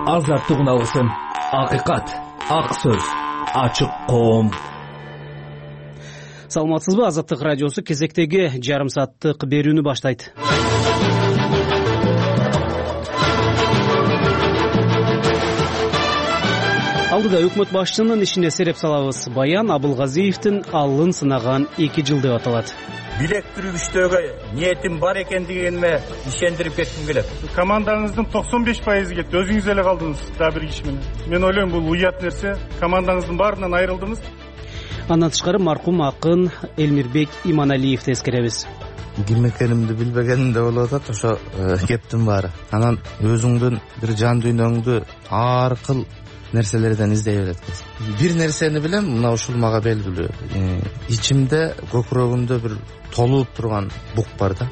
Азаттыгын алгысың. Акыйкат, ак сөз, ачык коом. Саламатсызбы? Азаттык радиосу кезектеги жарым сааттык берүүнү баштайт. Алдыда өкмөт башчынын ишине сереп салабыз. Баян Абылгазиевдин аллын сынаган 2 жыл деп аталат. Билек түрүгүчтөгө ниетим бар экендигине ишендирип кетким келет. Командаңыздын 95% кетти. Өзүңүз эле калдыңыз да бир киши менен. Мен ойлойм бул уят нерсе. Командаңыздын баарынан айрылдыңыз. Андан тышкары маркум акын Элмирбек Иманалиевди эскеребиз. Ким экенимди билбегеним болуп атат ошо кептин баары. Анан өзүңдүн бир жан дүйнөңдү ар кыл нерселерден издей берет. Бир нерсени билем, мына ушул мага белгилүү. Ичимде, көкүрөгүмдө бир толуп турган бук бар да.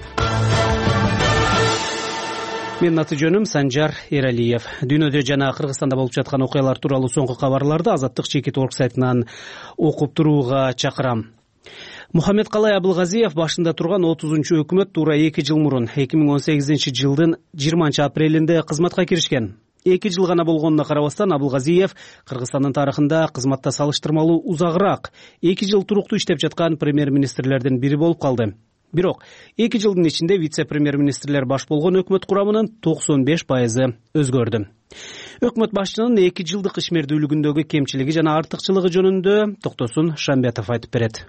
Менин аты жөнүм Санжар Эралиев. Дүйнөдө жана Кыргызстанда болуп жаткан окуялар тууралуу соңку кабарларды Азаттык Чекит.org сайтынан окуп турууга чакырам. Мухаммедкалай Абылгазиев башында турган 30-чу өкмөт туура 2 жыл мурун 2018-жылдын 20-апрелинде кызматка киришкен. 2 жыл гана болгонуна карабастан Абылгазиев Кыргызстандын тарыхында кызматта салыштырмалуу узагыраак 2 жыл туруктуу иштеп жаткан премьер-министрлердин бири болуп калды. Бирок 2 жылдын ичинде вице-премьер-министрлер баш болгон өкмөт курамынын 95% өзгөрдү. Өкмөт башчынын 2 жылдык ишмердүүлүгүндөгү кемчилиги жана артыкчылыгы жөнүндө Токтосун Шамбетов айтып берет.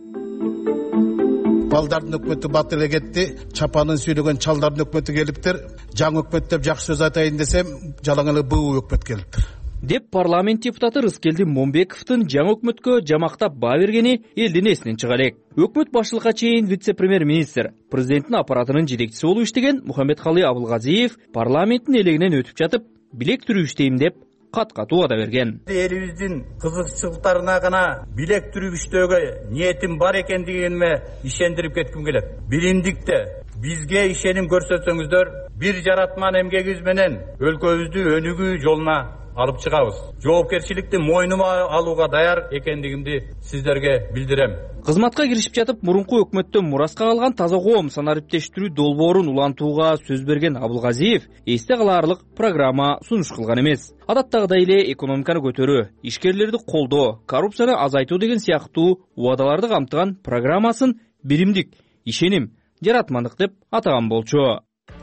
Балдардын өкмөтү бат эле кетти, чапанын сүйлөгөн чалдардын өкмөтү келиптир. Жаңы өкмөт деп жакшы сөз айтайын десем, жалаң эле буу өкмөт келиптир. Деп парламент депутаты Рыскелди Момбековдун жаңы өкмөткө жамактап баа бергени элдин эсинен чыга элек. Өкмөт башчылыкка чейин вице-премьер-министр, президенттин аппаратынын жетекчиси болуп иштеген Мухаммедкалай Абылгазиев парламенттин элегинен өтүп жатып, билек түрүү иштейм деп кат-кат убада берген. Элибиздин кызыкчылыктарына гана билек түрүгүчтөгө ниетим бар экендигине ишендирип кетким келет. Биримдикте бизге ишеним көрсөтсөңүздөр, бир жаратман эмгегибиз менен өлкөбүздү өнүгүү жолуна алып чыгабыз. Жоопкерчиликти мойнума алууга даяр экендигимди сиздерге билдирем. Кызматка киришип жатып, мурунку өкмөттөн мураска калган таза коом санариптештирүү долбоорун улантууга сөз берген Абылгазиев эсте калаарлык программа сунуш кылган эмес. Адаттагыдай эле экономиканы көтөрүү, ишкерлерди колдоо, коррупцияны азайтуу деген сыяктуу убадаларды камтыган программасын биримдик, ишеним, жаратмандык деп атаган болчу.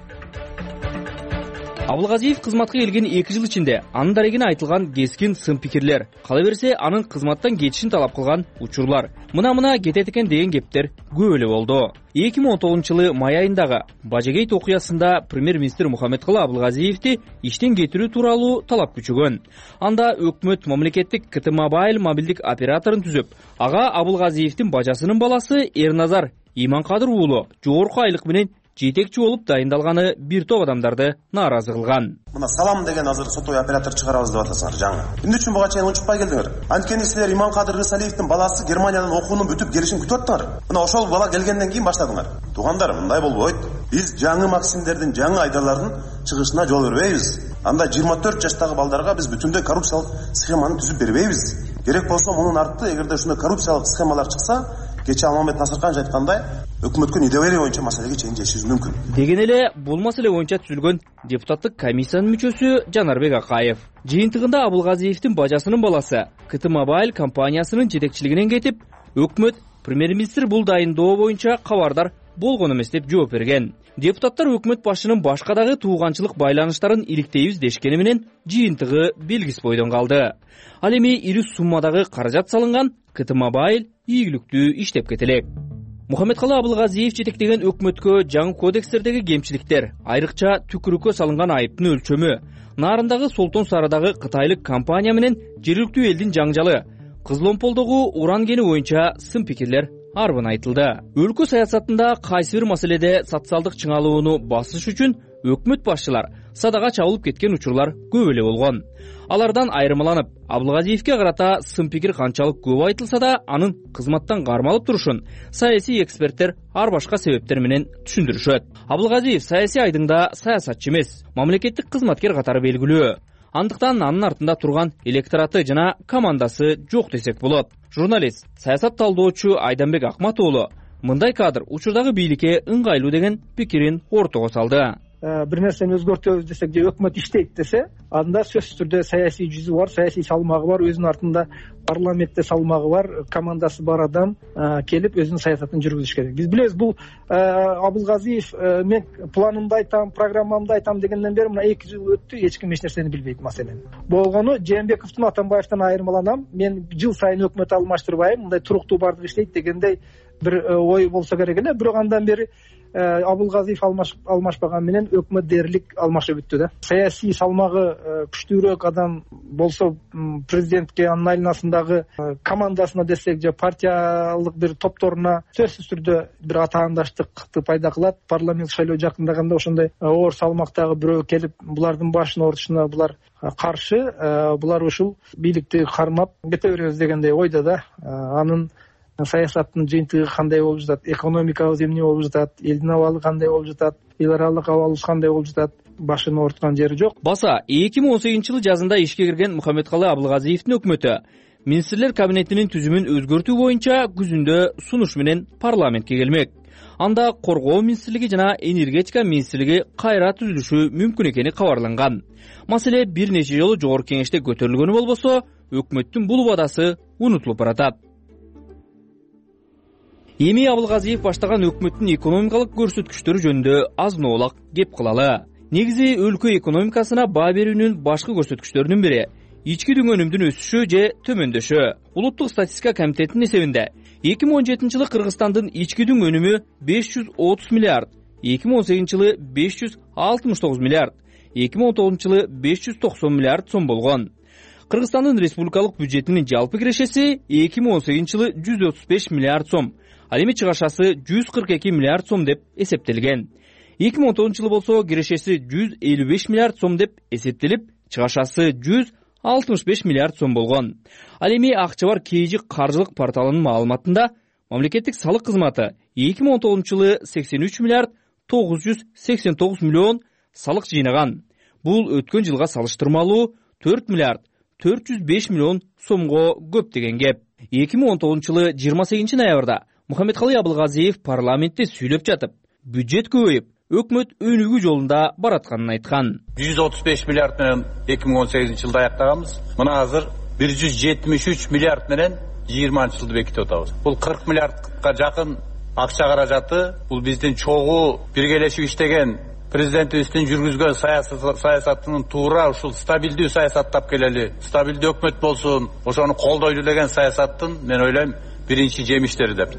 Абылгазиев кызматка келген 2 жыл ичинде анын дарегине айтылган кескин сын пикирлер, кала берсе анын кызматтан кетишин талап кылган учурлар, мына кетет экен деген кептер көп эле болду. 2019-жылы май айындагы Бажегейт окуясында премьер-министр Мухаммедкалай Абылгазиевди иштен кетирүү тууралуу талап күчөгөн. Анда өкмөт мамлекеттик КТ Мобайл мобилдик операторун түзүп, ага Абылгазиевдин бажасынын баласы Эрназар Иманкадыр уулу жогорку айлык менен жетекчи болуп дайындалганы бир топ адамдарды нааразы кылган. Мына салам деген азыр соттой оператор чыгарабыз деп атасыңар жаңы. Эмне үчүн буга чейин унчукпай келдиңер? Анткени силер Иманкадыр Рысалиевдин баласы Германиядан окуунун бүтүп келишин күтүп аттыңар. Мына ошол бала келгенден кийин баштадыңар. Туугандар, мындай болбойт. Биз жаңы максимдердин, жаңы айдарлардын чыгышына жол бербейбиз. Анда 24 жаштагы балдарга биз бүтүндөй коррупциялык схеманы түзүп бербейбиз. Керек болсо мунун арты эгерде ушундай коррупциялык схемалар чыкса, кече Алмамбет Насырканович айткандай, өкмөткө недоверие боюнча маселеге чейин жешишибиз мүмкүн. Деген эле бул маселе боюнча түзүлгөн депутаттык комиссиянын мүчөсү Жанарбек Акаев жыйынтыгында Абылгазиевдин бажасынын баласы КТ Мобайл компаниясынын жетекчилигинен кетип, өкмөт премьер-министр бул дайындоо боюнча кабардар болгон эмес деп жооп берген. Депутаттар өкмөт башчынын башка дагы тууганчылык байланыштарын иликтейбиз дешкени менен жыйынтыгы белгисиз бойдон калды. Ал эми ири суммадагы каражат салынган КТ Мобайл ийгиликтүү иштеп кетелек. Мухаммедкалай Абылгазиев жетектеген өкмөткө жаңы кодекстердеги кемчиликтер, айрыкча түкүрүккө салынган айыптын өлчөмү, Нарындагы Солтон Сарыдагы кытайлык компания менен жергиликтүү элдин жаңжалы, Кызыломполдогу уран кени боюнча сын пикирлер арбын айтылды. Өлкө саясатында кайсы бир маселеде социалдык чыңалууну басыш үчүн өкмөт башчылар садага чабылып кеткен учурлар көп эле болгон. Алардан айырмаланып, Абылгазиевке карата сын пикир канчалык көп айтылса да, анын кызматтан кармалып турушун саясий эксперттер ар башка себептер менен түшүндүрүшөт. Абылгазиев саясий айдыңда саясатчы эмес, мамлекеттик кызматкер катары белгилүү. Андыктан анын артында турган электораты жана командасы жок десек болот. Журналист, саясат талдоочу Айданбек Акмат уулу мындай кадр учурдагы бийликке ыңгайлуу деген пикирин ортого салды. бир нерсени өзгөртөбүз десек же өкмөт иштейт десе, анда сөзсүз түрдө саясий жүзү бар, саясий салмагы бар, өзүнүн артында парламентте салмагы бар, командасы бар адам келип өзүнүн саясатын жүргүзүш керек. Биз билебиз, бул Абылгазиев мен планымды айтам, программамды айтам дегенден бери мына 2 жыл өттү, эч ким эч нерсени билбейт. Маселен болгону Жээнбековдун Атамбаевден айырмаланам. Мен жыл сайын өкмөт алмаштырбайм, мындай туруктуу бардык иштейт дегендей бир ой болсо керек эле. Бирок андан бери Абылгазиев алмашпаган менен өкмөт дээрлик алмашып бүттү да. Саясий салмагы күчтүүрөөк адам болсо президентке, анын айланасындагы командасына десек же партиялык бир топторуна сөзсүз түрдө бир атаандаштыкты пайда кылат. Парламент шайлоо жакындаганда ошондой оор салмактагы бирөө келип булардын башын орутушуна булар каршы, булар ушул бийликти кармап кете беребиз дегендей ойдо да. Анын саясаттын жыйынтыгы кандай болуп жатат, экономикабыз эмне болуп жатат, элдин абалы кандай болуп жатат, эл аралык абалыбыз кандай болуп жатат, башын ооруткан жери жок. Баса 2018-жылы жазында ишке кирген Мухаммедкалый Абылгазиевдин өкмөтү министрлер кабинетинин түзүмүн өзгөртүү боюнча күзүндө сунуш менен парламентке келмек. Анда коргоо министрлиги жана энергетика министрлиги кайра түзүлүшү мүмкүн экени кабарланган. Маселе бир нече жолу жогорку кеңеште көтөрүлгөнү болбосо, өкмөттүн бул убадасы унутулуп баратат. Эми Абылгазиев баштаган өкмөттүн экономикалык көрсөткүчтөрү жөнүндө аз ноолак кеп кылалы. Негизи өлкө экономикасына баа берүүнүн башкы көрсөткүчтөрүнүн бири ички дүңөнүмдүн өсүшү же төмөндөшү. Улуттук статистика комитетинин эсебинде 2017-жылы Кыргызстандын ички дүң өнүмү 530 миллиард, 2018-жылы 569 миллиард, 2019-жылы 590 миллиард сом болгон. Кыргызстандын республикалык бюджетинин жалпы кирешеси 2018-жылы 135 миллиард сом, ал эми чыгашасы 142 миллиард сом деп эсептелген. 2019-жылы болсо кирешеси 155 миллиард сом деп эсептелип, чыгашасы 165 миллиард сом болгон. Ал эми акча бар KG каржылык порталынын маалыматында мамлекеттик салык кызматы 2019-жылы 83 миллиард 989 миллион салык жыйнаган. Бул өткөн жылга салыштырмалуу 4 миллиард 405 миллион сомго көп деген кеп. 2019-жылы 28-ноябрда Мухаммедкалый Абылгазиев парламентте сүйлөп жатып, бюджет көбөйүп, өкмөт өнүгүү жолунда баратканын айткан. 135 миллиард менен 2018-жылда аяктаганбыз. Мына азыр 173 миллиард менен 20-жылды бекитип атабыз. Бул 40 миллиардка жакын акча каражаты. Бул биздин чогуу биргелешип иштеген президентибиздин жүргүзгөн саясатынын туура ушул стабилдүү саясат тап келели. Стабилдүү өкмөт болсун, ошону колдойлу деген саясаттын мен ойлойм биринчи жемиштери деп.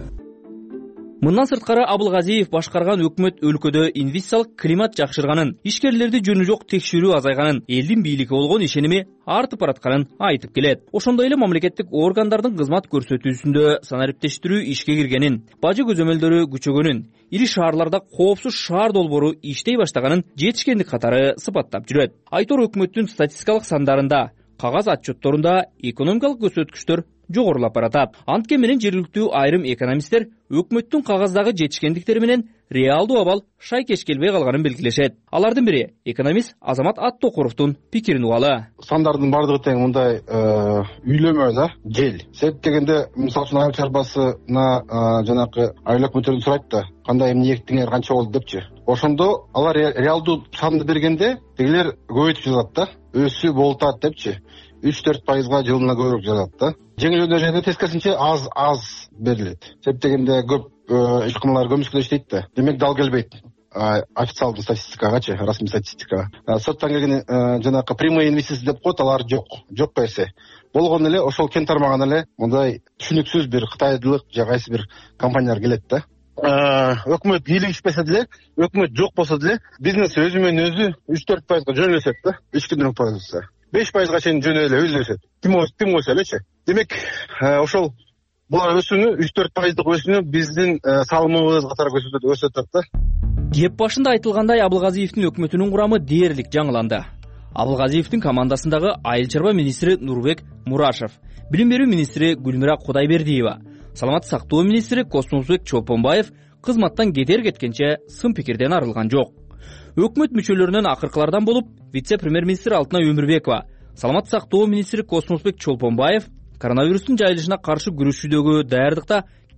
Мындан сырткары Абылгазиев башкарган өкмөт өлкөдө инвестициялык климат жакшырганын, ишкерлерди жөнү жок текшерүү азайганын, элдин бийликке болгон ишеними артып баратканын айтып келет. Ошондой эле мамлекеттик органдардын кызмат көрсөтүүсүндө санариптештирүү ишке киргенин, бажы көзөмөлдөрү күчөгөнүн, ири шаарларда коопсуз шаар долбоору иштей баштаганын жетишкендик катары сыпаттап жүрөт. Айтор өкмөттүн статистикалык сандарында, кагаз отчетторунда экономикалык көрсөткүчтөр жогорулап баратат. Анткени менен жергиликтүү айрым экономисттер өкмөттүн кагаздагы жетишкендиктери менен реалдуу абал шайкеш келбей калганын белгилешет. Алардын бири экономист Азамат Аттокуровдун пикирин угалы. Сандардын бардыгы тең мындай үйлөмө да, жел. Себеп дегенде, мисалы үчүн айыл чарбасына жанакы айыл өкмөттөрдөн сурайт да, кандай эмне ектиңер, канча болду депчи. Ошондо алар реалдуу санды бергенде дегилер көбөйтүп жатат да, өсүү болуп атат депчи. 3-4% жылына көбүрөөк жатат да. Жеңил өнөрүнө тескерисинче аз берилет. Себеп дегенде көп ишканалар көмүскөдө иштейт да. Демек дал келбейт официалдуу статистикагачы, расмий статистикага. Сырттан келген жанакы прямой инвестиция деп коет, алар жок берсе. Болгон эле ошол кен тармаган эле мындай түшүнүксүз бир кытайлык же кайсы бир компаниялар келет да. Өкмөт бийлигишпесе деле, өкмөт жок болсо деле, бизнес өзү менен өзү 3-4% жөнөлөсөт да. Ички дүң производство 5%-га чейин жөнө эле өзү өсөт. Ким өсө элечи. Демек, ошол булар өсүүнү 3-4% өсүүнү биздин салымыбыз катары өсөт да. Кеп башында айтылгандай Абылгазиевдин өкмөтүнүн курамы дээрлик жаңыланды. Абылгазиевдин командасындагы айыл чарба министри Нурбек Мурашев, билим берүү министри Гүлмира Кудайбердиева, саламаттык сактоо министри Космосбек Чолпонбаев кызматтан кеткенче сын пикирден арылган жок. Өкмөт мүчөлөрүнөн акыркылардан болуп, вице-премьер-министр Алтынай Өмүрбекова, саламаттык сактоо министри Космосбек Чолпонбаев коронавирустун жайылышына каршы күрөшүүдөгү даярдыкта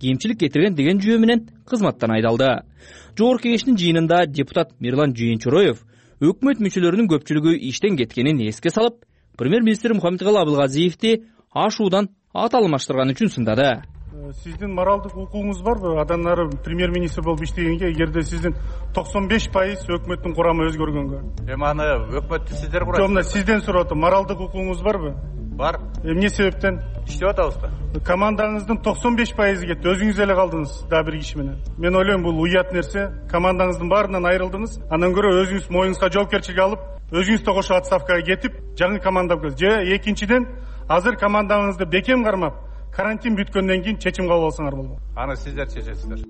кемчилик кетирген деген жүйө менен кызматтан айдалды. Жогорку кеңештин жыйынында депутат Мирлан Жыйынчороев өкмөт мүчөлөрүнүн көпчүлүгү иштен кеткенин эске салып, премьер-министр Мухаммедкалый Абылгазиевди ашуудан ат алмаштырган үчүн сындады. Сиздин моралдык укугуңуз барбы? Адан ары премьер-министр болуп иштегенге, эгерде сиздин 95% өкмөттүн курамы өзгөргөнгө. Аны өкмөттү сиздер курасыздар. Жок, сизден сурап атам. Моралдык укугуңуз барбы? Бар. Эмне себептен? Иштеп атабызбы? Командаңыздын 95% кетти. Өзүңүз эле калдыңыз дагы бир киши менен. Мен ойлойм, бул уят нерсе. Командаңыздын баарынан айрылдыңыз. Андан көрө өзүңүз моюңузга жоопкерчилик алып, өзүңүздө кошо отставкага кетип, жаңы командага же экинчиден азыр командаңызды бекем кармап, карантин бүткөндөн кийин чечим кабыл алсаңар болбойт. Аны сиздер чечесиздер.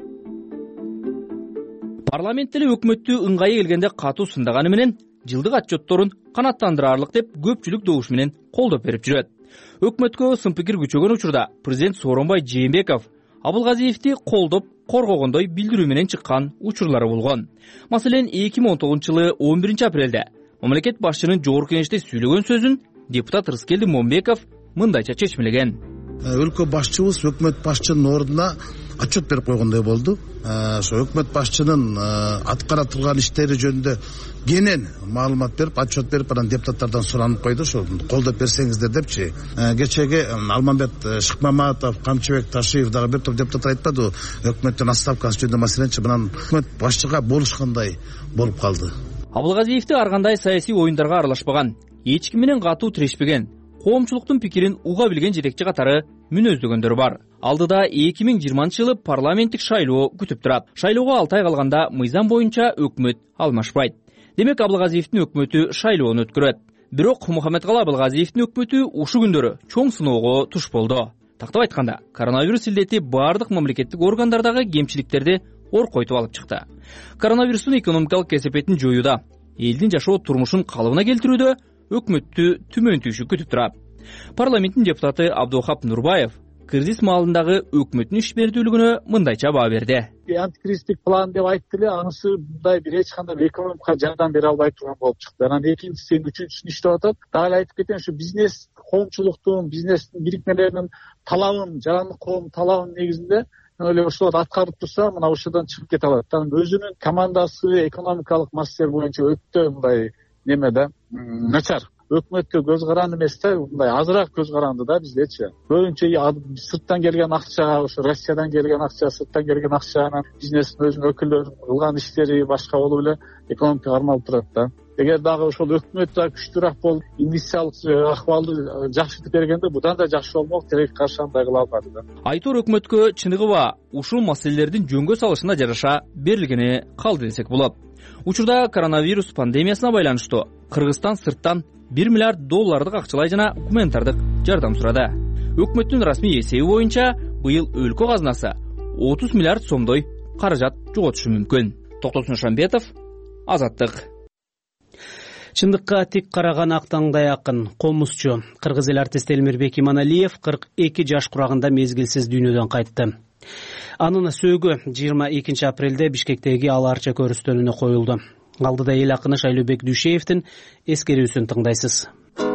Парламент деле өкмөттү ыңгайы келгенде катуу сындаганы менен жылдык отчетторун канааттандырарлык деп көпчүлүк добуш менен колдоп берип жүрөт. Өкмөткө сын пикир күчөгөн учурда президент Сооронбай Жээнбеков Абылгазиевди колдоп коргогондой билдирүү менен чыккан учурлары болгон. Маселен, 2019-жылы 11 апрелде мамлекет башчынын жогорку кеңеште сүйлөгөн сөзүн депутат Рыскелди Момбеков мындайча чечмелеген. Өлкө башчыбыз өкмөт башчынын ордуна отчет берип койгондой болду. Ошо өкмөт башчынын аткара турган иштери жөнүндө кенен маалымат берип, отчет берип, анан депутаттардан суранып койду, ошо колдоп берсеңиздер депчи. Кечеги Алмамбет Шыкмаматов, Камчыбек Ташиев дагы бир топ депутаттар айтпады, өкмөттүн отставкасы жөнүндө маселенчи мынан өкмөт башчыга болушкандай болуп калды. Абылгазиевди ар кандай саясий оюндарга аралашпаган, эч ким менен катуу тирешпеген, коомчулуктун пикирин уга билген жетекчи катары мүнөздөгөндөр бар. Алдыда 2020-жылы парламенттик шайлоо күтүп турат. Шайлоого 6 ай калганда мыйзам боюнча өкмөт алмашпайт. Демек Абылгазиевдин өкмөтү шайлоону өткөрөт. Бирок Мухаммедкалый Абылгазиевдин өкмөтү ушу күндөрү чоң сыноого туш болду. Тактап айтканда, коронавирус илдети бардык мамлекеттик органдардагы кемчиликтерди оркойтуп алып чыкты. Коронавирустун экономикалык кесепетин жоюуда, элдин жашоо турмушун калыбына келтирүүдө өкмөттү түмөн түйүшү күтүп турат. Парламенттин депутаты Абдухап Нурбаев кризис маалындагы өкмөттүн ишмердүүлүгүнө мындайча баа берди. Антикризистик план деп айтты эле, анысы мындай бир эч кандай экономикага жардам бере албай турган болуп чыкты. Анан экинчиси, үчүнчүсүн иштеп атат. Дагы айтып кетейин, ушу бизнес, коомчулуктун, бизнестин бирикмелеринин талабын, жарандык коом талабынын негизинде ойлойм ошолорду аткарып турса, мына ошодон чыгып кете алат. Анан өзүнүн командасы экономикалык маселелер боюнча өтө мындай немеде начар. Өкмөткө көз каранды эмес да, мындай азыраак көз каранды да биздечи. Көбүнчө сырттан келген акча, ошо Россиядан келген акча, сырттан келген акча, анан бизнестин өзүнүн өкүлдөрүнүн кылган иштери башка болуп эле экономика кармалып турат да. Эгер дагы ошол өкмөт да күчтүүрөөк болуп, инвестициялык акыбалды жакшыртып бергенде, будан да жакшы болмок, тилекке каршы андай кыла албады да. Айтор өкмөткө чыныгыба ушул маселелердин жөнгө салышына жараша берилгени калды десек болот. Учурда коронавирус пандемиясына байланыштуу Кыргызстан сырттан $1 миллиард акчалай жана гуманитардык жардам сурады. Өкмөттүн расмий эсеби боюнча быйыл өлкө казынасы 30 миллиард сомдой каражат жоготушу мүмкүн. Токтосун Шамбетов, Азаттык. Чындыкка тик караган актаңдай акын, комузчу кыргыз эл артисти Элмирбек Иманалиев 42 жаш курагында мезгилсиз дүйнөдөн кайтты. Анын сөөгү 22 апрелде Бишкектеги Ала Арча көрүстөнүнө коюлду. Алдыда эл акыны Шайлообек Дүйшеевдин эскерүүсүн тыңдайсыз.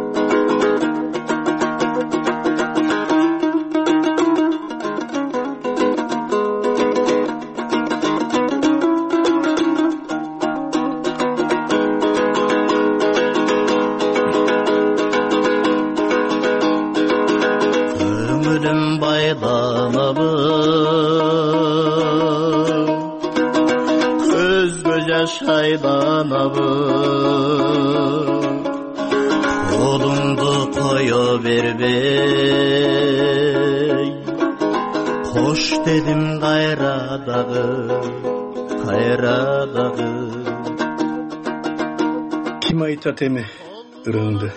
Көңүлүм байланып шайланабы колуңду кое бербей кош дедим кайра дагы ким айтат эми ырыгыңды?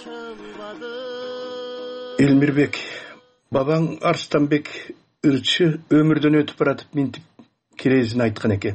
Элмирбек, бабаң Арстанбек ырчы өмүрдөн өтүп баратып минтип кирезин айткан экен.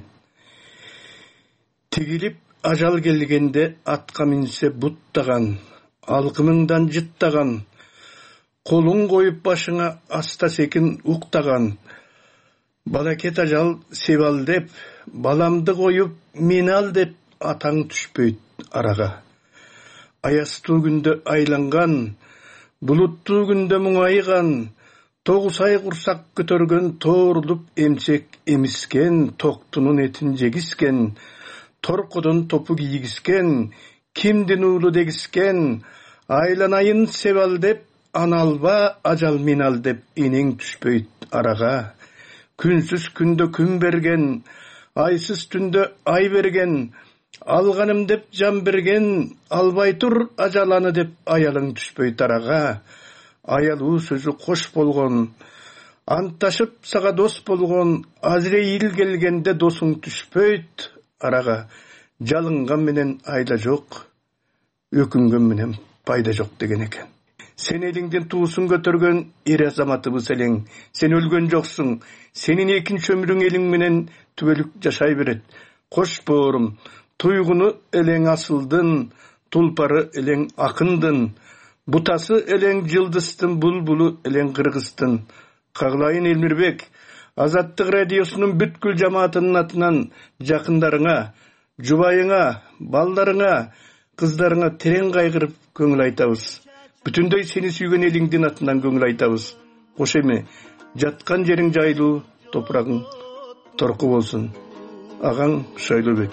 Тигилип ажал келгенде атка минсе буттаган, алкымыңдан жыттаган, колуң коюп башыңа аста секин уктаган, балакет ажал себал деп, баламды коюп мени ал деп атаң түшпөйт арага. Аястуу күндө айланган, булуттуу күндө муңайган, Тогусай курсак көтөргөн тоорулуп эмчек эмискен, токтунун этин жегискен, торкудун топу кийгискен, кимдин уулу дегискен, айланайын себал деп, аналба ажал минал деп энең түшпөйт арага. Күнсүз күндө күн берген, айсыз түндө ай берген, алганым деп жан берген, албай тур ажаланы деп аялың түшпөйт арага. Аялуу сөзү кош болгон, анташып сага дос болгон, Азрейил келгенде досуң түшпөйт арага. Жалынган менен айда жок, өкүнгөн менен пайда жок деген экен. Сен элиңден туусун көтөргөн эр азаматыбыз элең. Сен өлгөн жоксуң. Сенин экинчи өмүрүң элиң менен түбөлүк жашай берет. Кош боорум, туйгуну элең асылдын, тулпары элең акындын, бутасы элең жылдыстын, булбулу элең кыргызтын. Каглайын Элмирбек, Азаттык радиосунун бүткүл жамаатынын атынан жакындарыңа, жубайыңа, балдарыңа, кыздарыңа терең кайгырып көңүл айтабыз. Бүтүндөй сени сүйгөн элиңдин атынан көңүл айтабыз. Кош эме, жаткан жериң жайлуу, топурагың торку болсун. Агаң Шайлообек.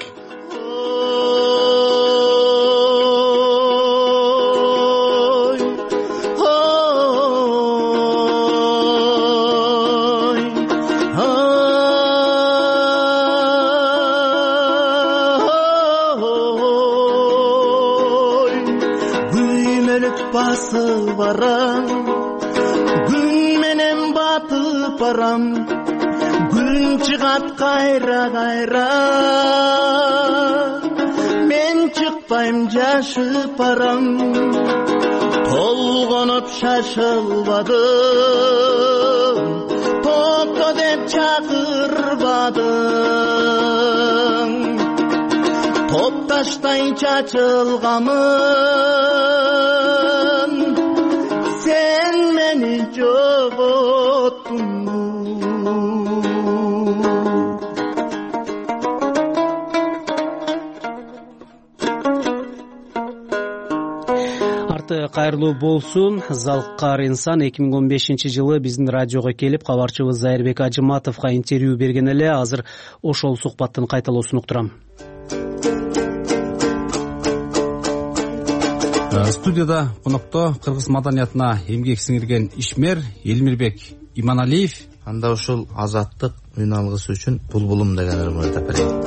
Gün menen batıp baram, gün çıgat kayra kayra, men çıkpayım jaşıp baram, tolgonup şaşılbadım, topto dep çakırbadım, top taştay çaçılgamın, sen meni jogottun. Кайрылуу болсун. Залкар инсан 2015-жылы биздин радиого келип, кабарчыбыз Зайырбек Ажыматовго интервью берген эле. Азыр ошол сухбаттын кайталоосун уктурам. Студияда конокто кыргыз маданиятына эмгек сиңирген ишмер Элмирбек Иманалиев. Анда ушул азаттык үн алгысы үчүн булбулум деген ырмырда берейин.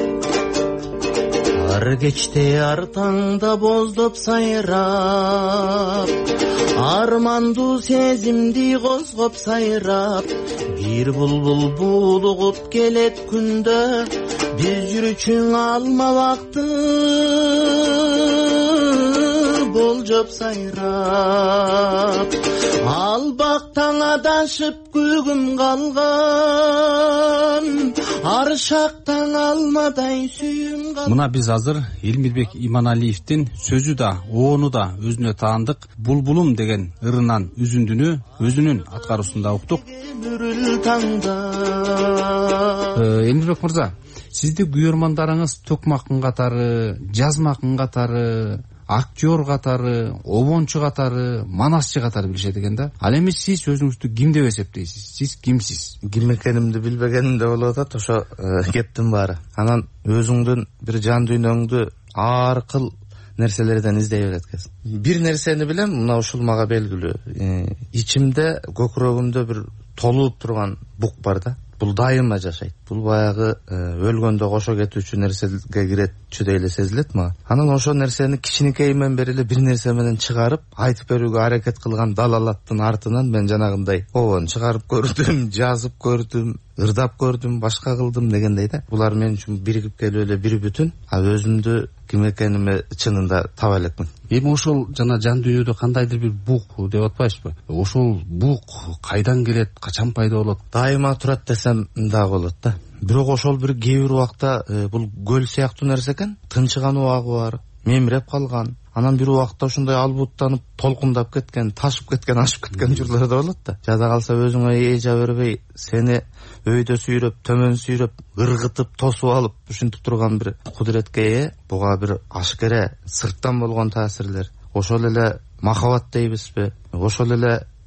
Ар кечте ар таңда боздоп сайрап, армандуу сезимди козгоп сайрап, бир булбул булугуп келет күндө, бир жүрүчүң алмабакты болжоп сайрап, албактан адашып күгүм калган, аршактан алмадай сүйүм калган. Мына биз азыр Элмирбек Иманалиевдин сөзү да, оону да өзүнө таандык Булбулум деген ырынан үзүндүнү өзүнүн аткаруусунда уктук. Элмирбек мырза, сизди күйөрмандарыңыз Төкмакын катары, Жазмакын катары, актер катары, обончу катары, манасчы катары билишет экен да. Ал эми сиз өзүңүздү ким деп эсептейсиз? Сиз кимсиз? Ким экенимди билбегенимде болуп атат, ошо кептин баары. Анан өзүңдүн бир жан дүйнөңдү ар кыл нерселерден издей берет экенсиң. Бир нерсени билем, мына ушул мага белгилүү. Ичимде, көкүрөгүмдө бир толуп турган бук бар да. Бул дайыма жашайт. Бул баягы өлгөндө кошо кетүүчү нерсеге киретчү эле сезилет мага. Анан ошо нерсени кичинекейимден бери эле бир нерсе менен чыгарып, айтып берүүгө аракет кылган далалаттын артынан мен жанагындай обон чыгарып көрдүм, жазып көрдүм, ырдап көрдүм, башка кылдым дегендей да. Булар мен үчүн биригип келип эле бир бүтүн. Өзүмдү ким экениме чынында таба элекмин. Эми ошол жана жан дүйнөдө кандайдыр бир бук деп атпайсызбы? Ошол бук кайдан келет, качан пайда болот? Дайыма турат десем да болот да. Бирок ошол бир кээ бир убакта бул көл сыяктуу нерсе экен. Тынчыган убагы бар, мемиреп калган. Анан бир убакта ушундай албуттанып, толкундап кеткен, ташып кеткен, ашып кеткен учурлар да болот да. Жада калса өзүңө эжа бербей, сени өйдө сүйрөп, төмөн сүйрөп, ыргытып, тосуп алып, ушинтип турган бир кудуретке ээ. Буга бир ашкере сырттан болгон таасирлер. Ошол эле махаббат дейбизби? Ошол эле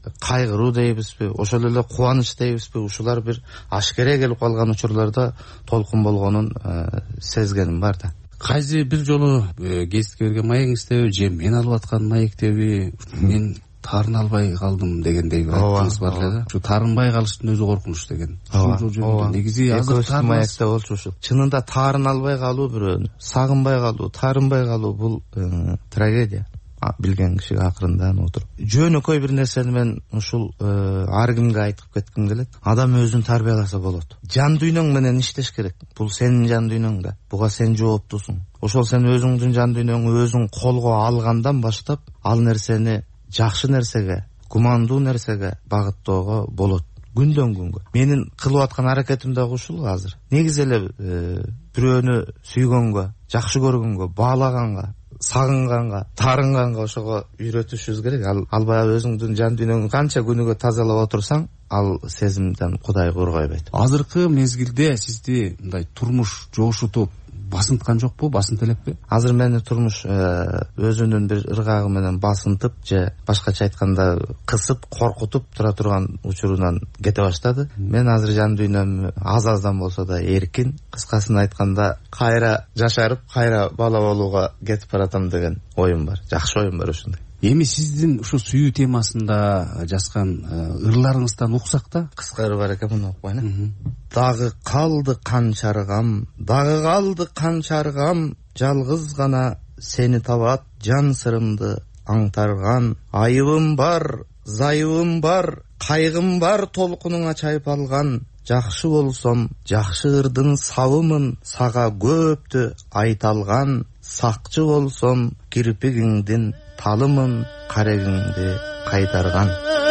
кайгыруу дейбизби, ошол эле кубаныч дейбизби, ушулар бир ашкере келип калган учурларда толкун болгонун сезгеним бар да. Кайсы бир жолу гезитке берген маегиңиздеби же мен алып аткан маектеби мен таарына албай калдым дегендей бир айтыңыз бар эле да. Ушу таарынбай калыштын өзү коркунуч деген. Ушул жөнүндө негизи азыр маекте болчу ушул. Чынында таарын албай калуу бирөөнү, сагынбай калуу, таарынбай калуу бул трагедия. Билген кишиге акырындан отуруп жөнөкөй бир нерсени мен ушул ар кимге айтып кетким келет. Адам өзүн тарбияласа болот. Жан дүйнөң менен иштеш керек. Бул сенин жан дүйнөң да. Буга сен жооптусуң. Ошол сен өзүңдүн жан дүйнөңү өзүң колго алгандан баштап ал нерсени жакшы нерсеге, кумандуу нерсеге багыттоого болот. Күндөн күнгө. Менин кылып аткан аракетим дагы ушул азыр. Негизи эле бирөөнү сүйгөнгө, жакшы көргөнгө, баалаганга, сагынганга, таарынганга ошого үйрөтүшүбүз керек. Ал баягы өзүңдүн жан дүйнөңдү канча күнүгө тазалап отурсаң, ал сезимден Кудай коргойбойт. Азыркы мезгилде сизди мындай турмуш жоошутуп басынткан жокпу, басынт элекпи? Азыр мени турмуш өзүнүн бир ыргагы менен басынтып же башкача айтканда кысып, коркутуп тура турган учурунан кете баштады. Мен азыр жан дүйнөм аз-аздан болсо да эркин, кыскасын айтканда кайра жашарып, кайра бала болууга кетип баратам деген оюм бар. Жакшы оюм бар ушундай. Эми сиздин ушу сүйүү темасында жазган ырларыңыздан уксак да? Кыска ыр бар экен, муну окуйн. Дагы калды канчаргам, дагы калды канчаргам, жалгыз гана сени табат жан сырымды аңтарган. Айыбым бар, зайыбым бар, кайгым бар, толкунуңа чайпалган. Жакшы болсом, жакшы ырдын сабымын, сага көптү айталган. Сакчы болсом, кирпигиңдин талымын, карегиңди кайтарган.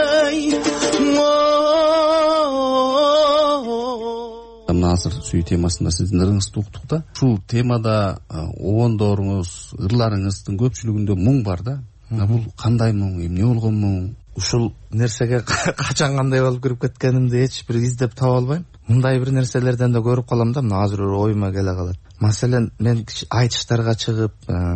Мына азыр сүйүү темасында сиздин ырыңызды уктук да. Ушул темада обондоруңуз, ырларыңыздын көпчүлүгүндө муң бар да. Бул кандай муң, эмне болгон муң? Ушул нерсеге качан кандай болуп кирип кеткенимди эч бир издеп таба албайм. Мындай бир нерселерден да көрүп калам да, мына азыр оюма келе калат. Маселен, мен айтыштарга чыгып,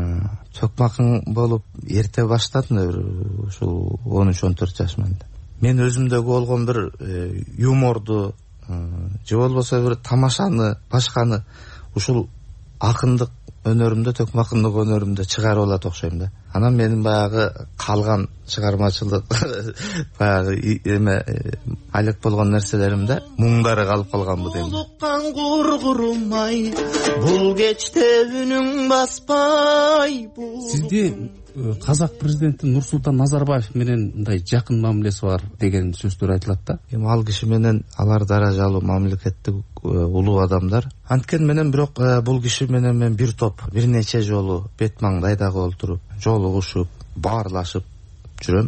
төкмакың болуп эрте баштадым, ушул 13-14 жашымда. Мен өзүмдөгү болгон бир юморду же болбосо бир тамашаны, башканы ушул акындык өнөрүмдө, төкмакындык өнөрүмдө чыгарып алат окшойм да. Анан менин баягы калган чыгармачылык баягы эме алек болгон нерселеримде муңдары калып калганбы дейм. Улуккан кургурумай, бул кечте үнүң баспай. Сизди казак президенти Нурсултан Назарбаев менен мындай жакын мамилеси бар деген сөздөр айтылат да. Эми ал киши менен алар даражалуу мамлекеттик улуу адамдар. Анткен менен бирок бул киши менен мен бир топ, бир нече жолу бет маңдайдагы олтуруп, жолугушуп, баарлашып жүрөм.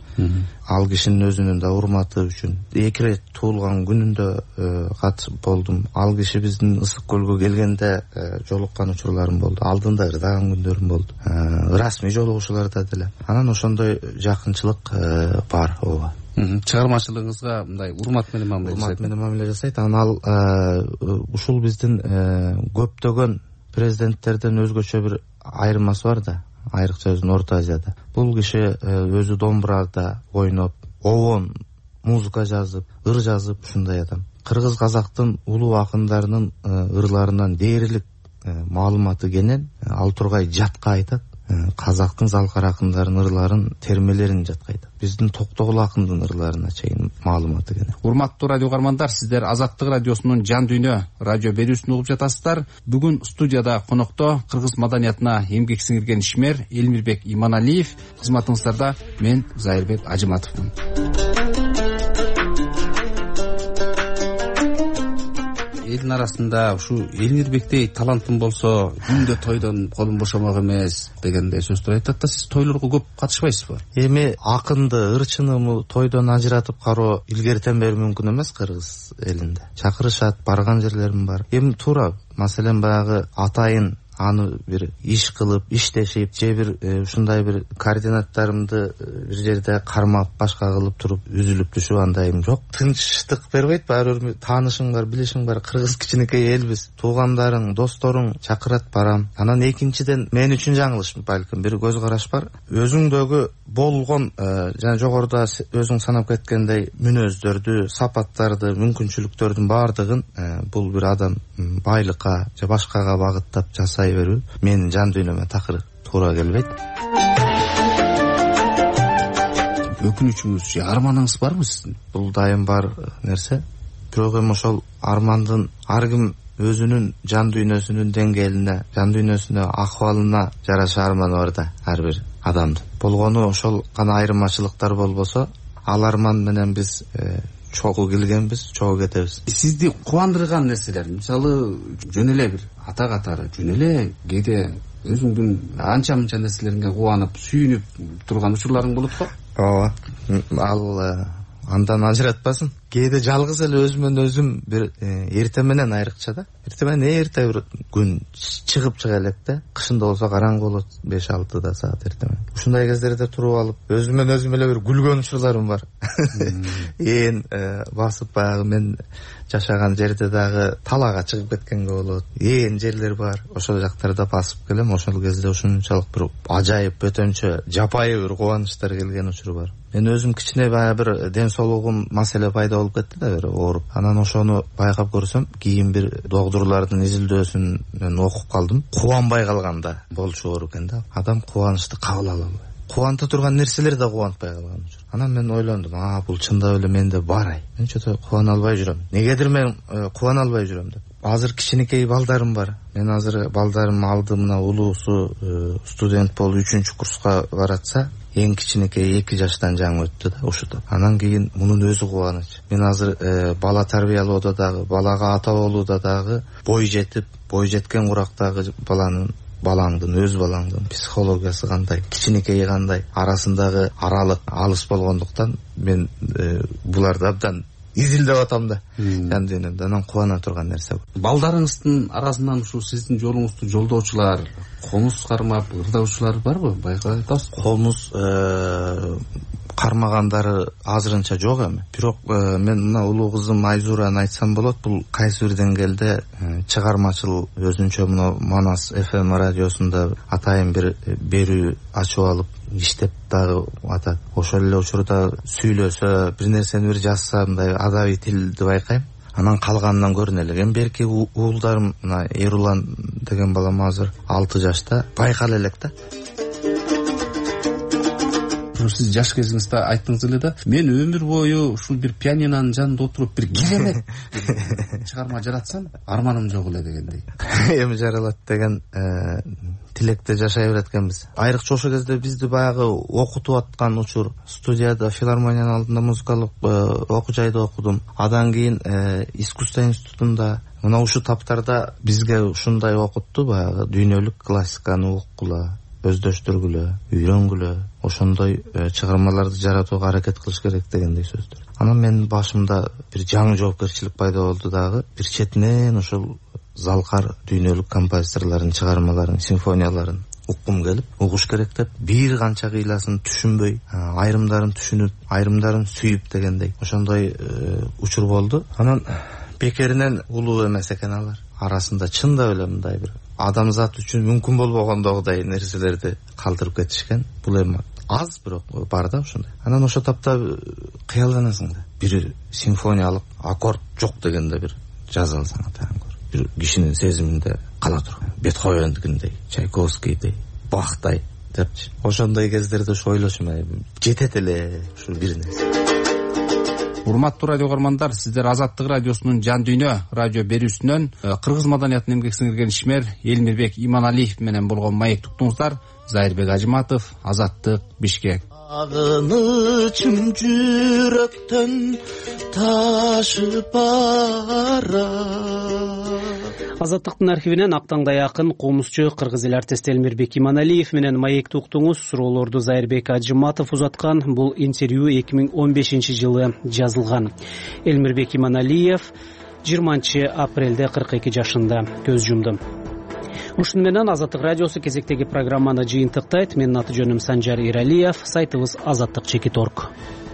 Ал кишинин өзүнүн да урматы үчүн 2 рет туулган күнүндө кат болдум. Ал киши биздин Ысык көлгө келгенде жолуккан учурларым болду. Алдында ырдаган күндөрүм болду. Расмий жолугушууларда деле. Анан ошондой жакынчылык бар ооба. Чыгармачылыгыңызга мындай урмат менен мамиле жасайт. Урмат менен мамиле жасайт. Анан ал ушул биздин көптөгөн президенттерден өзгөчө бир айырмасы бар да. Айрыкча өзүн Орто Азияда. Бул киши өзү домбурада ойноп, обон музыка жазып, ыр жазып ушундай адам. Кыргыз казактын улуу акындарынын ырларынан дээрлик маалыматы кенен, ал тургай жатка айтат. Казактын залкар акындарынын ырларын, термелерин жатка айтат. Биздин Токтогул акындын ырларына чейин маалыматы кенен. Урматтуу радио угармандар, сиздер Азаттык радиосунун Жан дүйнө радио берүүсүн угуп жатасыздар. Бүгүн студияда конокто кыргыз маданиятына эмгек сиңирген ишмер Элмирбек Иманалиев, кызматыңыздарда мен Зайырбек Ажыматовмун. Элдин арасында ушу Элмирбектей талантым болсо күндө тойдон колум бошомок эмес дегендей сөздөр айтат да. Сиз тойлорго көп катышпайсызбы? Эми акынды, ырчыны тойдон ажыратып кароо илгертен бери мүмкүн эмес кыргыз элинде. Чакырышат, барган жерлерим бар. Эми туура, маселен баягы атайын аны бир иш кылып иштешип же бир ушундай бир координаттарымды бир жерде кармап башка кылып туруп үзүлүп түшүп андайым жок. Тынчтык бербейт, баары бир таанышың бар, билишиң бар, кыргыз кичинекей элбиз, туугандарың, досторуң чакырат, барам. Анан экинчиден мен үчүн жаңылыш балким бир көз караш бар. Өзүңдөгү болгон жана жогоруда өзүң санап кеткендей мүнөздөрдү, сапаттарды, мүмкүнчүлүктөрдүн баардыгын бул бир адам байлыкка же башкага багыттап жасай берүү менин жан дүйнөмө такыр туура келбейт. Өкүнүчүңүз же арманыңыз барбы сиздин? Бул дайым бар нерсе. Бирок эми ошол армандын ар ким өзүнүн жан дүйнөсүнүн деңгээлине, жан дүйнөсүнө, акыбалына жараша арманы бар да ар бир адамдын. Болгону ошол гана айырмачылыктар болбосо, ал арман менен биз чогуу келгенбиз, чогуу кетебиз. Сизди кубандырган нерселер, мисалы жөн эле бир ата катары, жөн эле кээде өзүңдүн анча мынча нерселериңе кубанып, сүйүнүп турган учурларың болот го? Ооба. Ал андан ажыратпасын. Кээде жалгыз эле өзүмөн өзүм бир эрте менен айрыкча да. Эрте менен эрте бир күн чыгып чыга элек да. Кышында болсо караңгы болот, 5-6 саат эрте менен. Ушундай кездерде туруп алып, өзүмөн өзүм эле бир күлгөн учурларым бар. Басып баягы мен жашаган жерде дагы талаага чыгып кеткенге болот. Жерлер бар. Ошол жактарда басып келем. Ошол кезде ушунчалык бир ажайып, бөтөнчө, жапайы бир кубанычтар келген учуру бар. Мен өзүм кичине баягы бир ден соолугум маселе пайда болуп кетти да, бир ооруп. Анан ошону байкап көрсөм, кийин бир доктурлардын изилдөөсүн окуп калдым. Кубанбай калганда болчу оор экен да. Адам кубанычты кабыл ала албайт. Кубанта турган нерселер да кубантпай калган учур. Анан мен ойлондум, бул чындап эле менде бар. Мен чөтө кубана албай жүрөм. Негедир мен кубана албай жүрөм деп. Азыр кичинекей балдарым бар. Мен азыр балдарым алды, мына улуусу студент болуп 3-курска баратса, эң кичинекей 2 жаштан жаңы өттү да ушуда. Анан кийин мунун өзү кубаныч. Мен азыр бала тарбиялоодо дагы, балага ата болууда дагы бой жеткен курактагы балаңдын, өз балаңдын психологиясы кандай, кичинекей кандай, арасындагы аралык алыс болгондуктан мен буларды абдан изилдеп атам да жан дүйнөмдө. Анан кубана турган нерсе. Балдарыңыздын арасынан ушу сиздин жолуңузду жолдоочулар, комуз кармап ырдоочулар барбы? Байкап атасыз? Комуз кармагандары азырынча жок эми. Бирок мен мына улуу кызым Айзураны айтсам болот. Бул кайсы бир деңгээлде чыгармачыл өзүнчө мына Манас FM радиосунда атайын бир берүү ачып алып иштеп дагы атат. Ошол эле учурда сүйлөсө, бир нерсени бир жазса, мындай адабий тилди байкайм. Анан калганынан көрүнө элек. Эми берки уулдарым, мына Эрулан деген балам азыр 6 жашта, байкала элек да. Сиз жаш кезиңизде айттыңыз эле да, мен өмүр бою ушул бир пианинонун жанында отуруп бир керемет чыгарма жаратсам, арманым жок эле дегендей. Эми жаралат деген тилекте жашай берет экенбиз. Айрыкча ошол кезде бизди баягы окутуп аткан учур, студияда, филармониянын алдында музыкалык окуу жайда окудум. Адан кийин искусство институтунда мына ушу таптарда бизге ушундай окутту, баягы дүйнөлүк классиканы уккула, өздөштүргүлө, үйрөнгүлө, ошондой чыгармаларды жаратууга аракет кылыш керек дегендей сөздөр. Анан менин башымда бир жаңы жоопкерчилик пайда болду дагы. Бир четинен ошол залкар дүйнөлүк композиторлордун чыгармаларын, симфонияларын уккум келип, угуш керек деп, бир канча кыйласын түшүнбөй, айрымдарын түшүнүп, айрымдарын сүйүп дегендей ошондой учур болду. Анан бекеринен улуу эмес экен алар. Арасында чындап эле мындай бир адамзат үчүн мүмкүн болбогондогудай нерселерди калтырып кетишкен. Бул эми аз, бирок бар да ушундай. Анан ошо тапта кыялданасың да. Бир симфониялык аккорд жок дегенде бир жаза алсаң атаң көр. Бир кишинин сезиминде кала турган. Бетховендикиндей, Чайковскийдей, Бахтай депчи. Ошондой кездерде ушу ойлошум, жетет эле ушу бир нерсе. Урматтуу радио көрмандар, сиздер Азаттык радиосунун Жан дүйнө радио берүүсүнөн кыргыз маданиятына эмгек сиңирген ишмер Элмирбек Иманалиев менен болгон маек туктуңуздар. Зайырбек Ажыматов, Азаттык, Бишкек. Агынычым жүрөктөн ташып бара. Азаттыктын архивинен Актаңдай акын, комузчу кыргыз эл артисти Элмирбек Иманалиев менен маек туктуңуз. Суроолорду Зайырбек Ажыматов узаткан. Бул интервью 2015-жылы жазылган. Элмирбек Иманалиев 20 апрелде 42 жашында көз жумду. ушуну менен Азаттык радиосу кезектеги программаны жыйынтыктайт. Менин аты жөнүм Санжар Иралиев, сайтыбыз azаттык.org.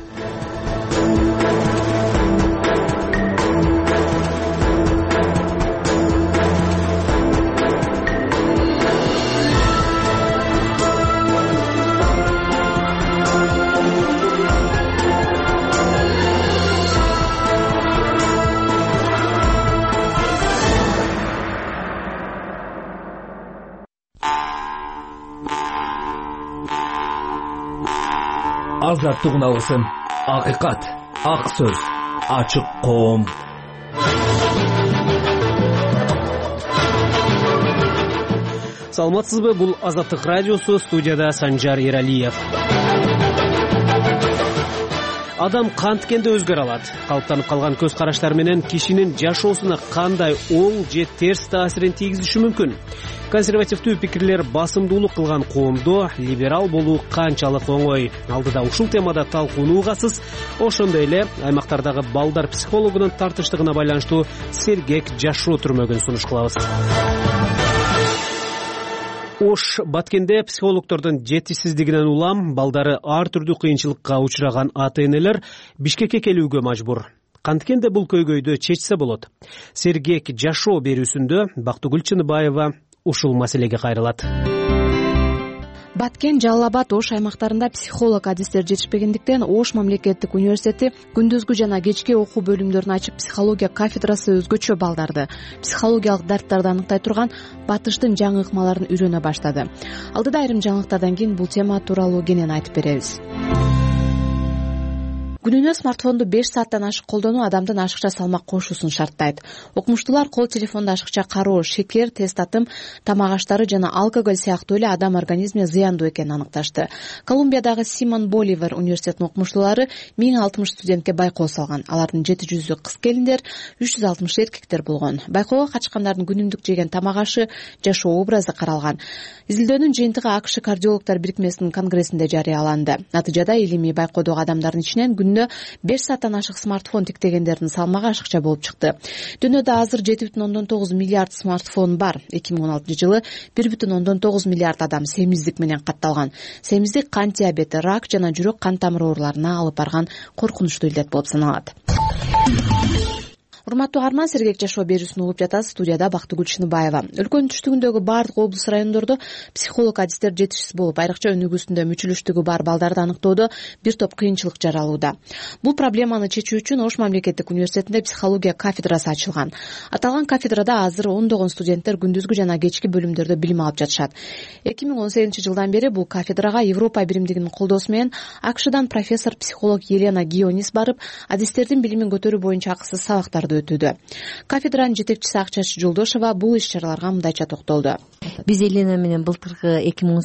Азаттык үналысын, акыйкат, ак сөз, ачык коом. Саламатсызбы? Бул Азаттык радиосу, студияда Санжар Иралиев. Адам канткенде өзгөрө алат. Калыптанып калган көз караштар менен кишинин жашоосуна кандай оң же терс таасирин тийгизиши мүмкүн? Консервативдүү пикирлер басымдуулук кылган коомдо либерал болуу канчалык оңой? Алдыда ушул темада талкуунуугасыз. Ошондой эле аймактардагы балдар психологунун тартыштыгына байланыштуу сергек жашоо түрмөгүн сунуш кылабыз. Ош Баткенде психологтордун жетишсиздигинен улам балдары ар түрдүү кыйынчылыкка учураган ата-энелер Бишкекке келүүгө мажбур. Канткенде бул көйгөйдү чечсе болот. Сергек жашоо берүүсүндө Бактыгүл Чыныбаева ушул маселеге кайрылат. Баткен, Жалал Абад, Ош аймактарында психолог адистер жетишпегендиктен Ош мамлекеттик университети күндүзгү жана кечки окуу бөлүмдөрүн ачып психология кафедрасы өзгөчө балдарды психологиялык дарттарды аныктай турган батыштын жаңы ыкмаларын үйрөнө баштады. Алдыда айрым жаңылыктардан кийин бул тема тууралуу кенен айтып беребиз. Күнүнө смартфонду 5 сааттан ашык колдонуу адамдын ашыкча салмак кошуусун шарттайт. Окумуштуулар кол телефонду ашыкча кароо, шекер, тест татым, тамак аштары жана алкоголь сыяктуу эле адам организмине зыяндуу экенин аныкташты. Колумбиядагы Симон Боливер университетинин окумуштуулары 1060 студентке байкоо салган. Алардын 700-ü кыз келиндер, 360 эркектер болгон. Байкоого катышкандардын күнүмдүк жеген тамак ашы, жашоо образы каралган. Изилдөөнүн жыйынтыгы АКШ кардиологдор бирикмесинин конгрессинде жарыяланды. Натыйжада илимий байкоодогу адамдардын ичинен 5 сааттан ашык смартфон тиктегендердин салмагы ашыкча болуп чыкты. Дүйнөдө азыр 7,9 миллиард смартфон бар. 2016 жылы 1,9 миллиард адам семиздик менен катталган. Семиздик кант диабети, рак жана жүрөк кан тамыр ооруларына алып барган коркунучтуу илдет болуп саналат. Урматтуу арман, сергек жашоо берүүсүн угуп жатасыз. Студияда Бактыгүл Чыныбаева. Өлкөнүн түштүгүндөгү бардык облус райондордо психолог адистер жетишсиз болуп, айрыкча өнүгүүсүндө мүчүлүштүгү бар балдарды аныктоодо бир топ кыйынчылык жаралууда. Бул проблеманы чечүү үчүн Ош мамлекеттик университетинде психология кафедрасы ачылган. Аталган кафедрада азыр 10 студенттер күндүзгү жана кечки бөлүмдөрдө билим алып жатышат. 2018 жылдан бери бул кафедрага Европа биримдигинин колдоосу менен АКШдан профессор психолог Елена Гионис барып, адистердин билимин көтөрүү боюнча акысыз сабактарды өтүүдө. Кафедранын жетекчиси Акчаш Жолдошова бул иш-чараларга мындайча токтолду. Биз Елена менен былтыркы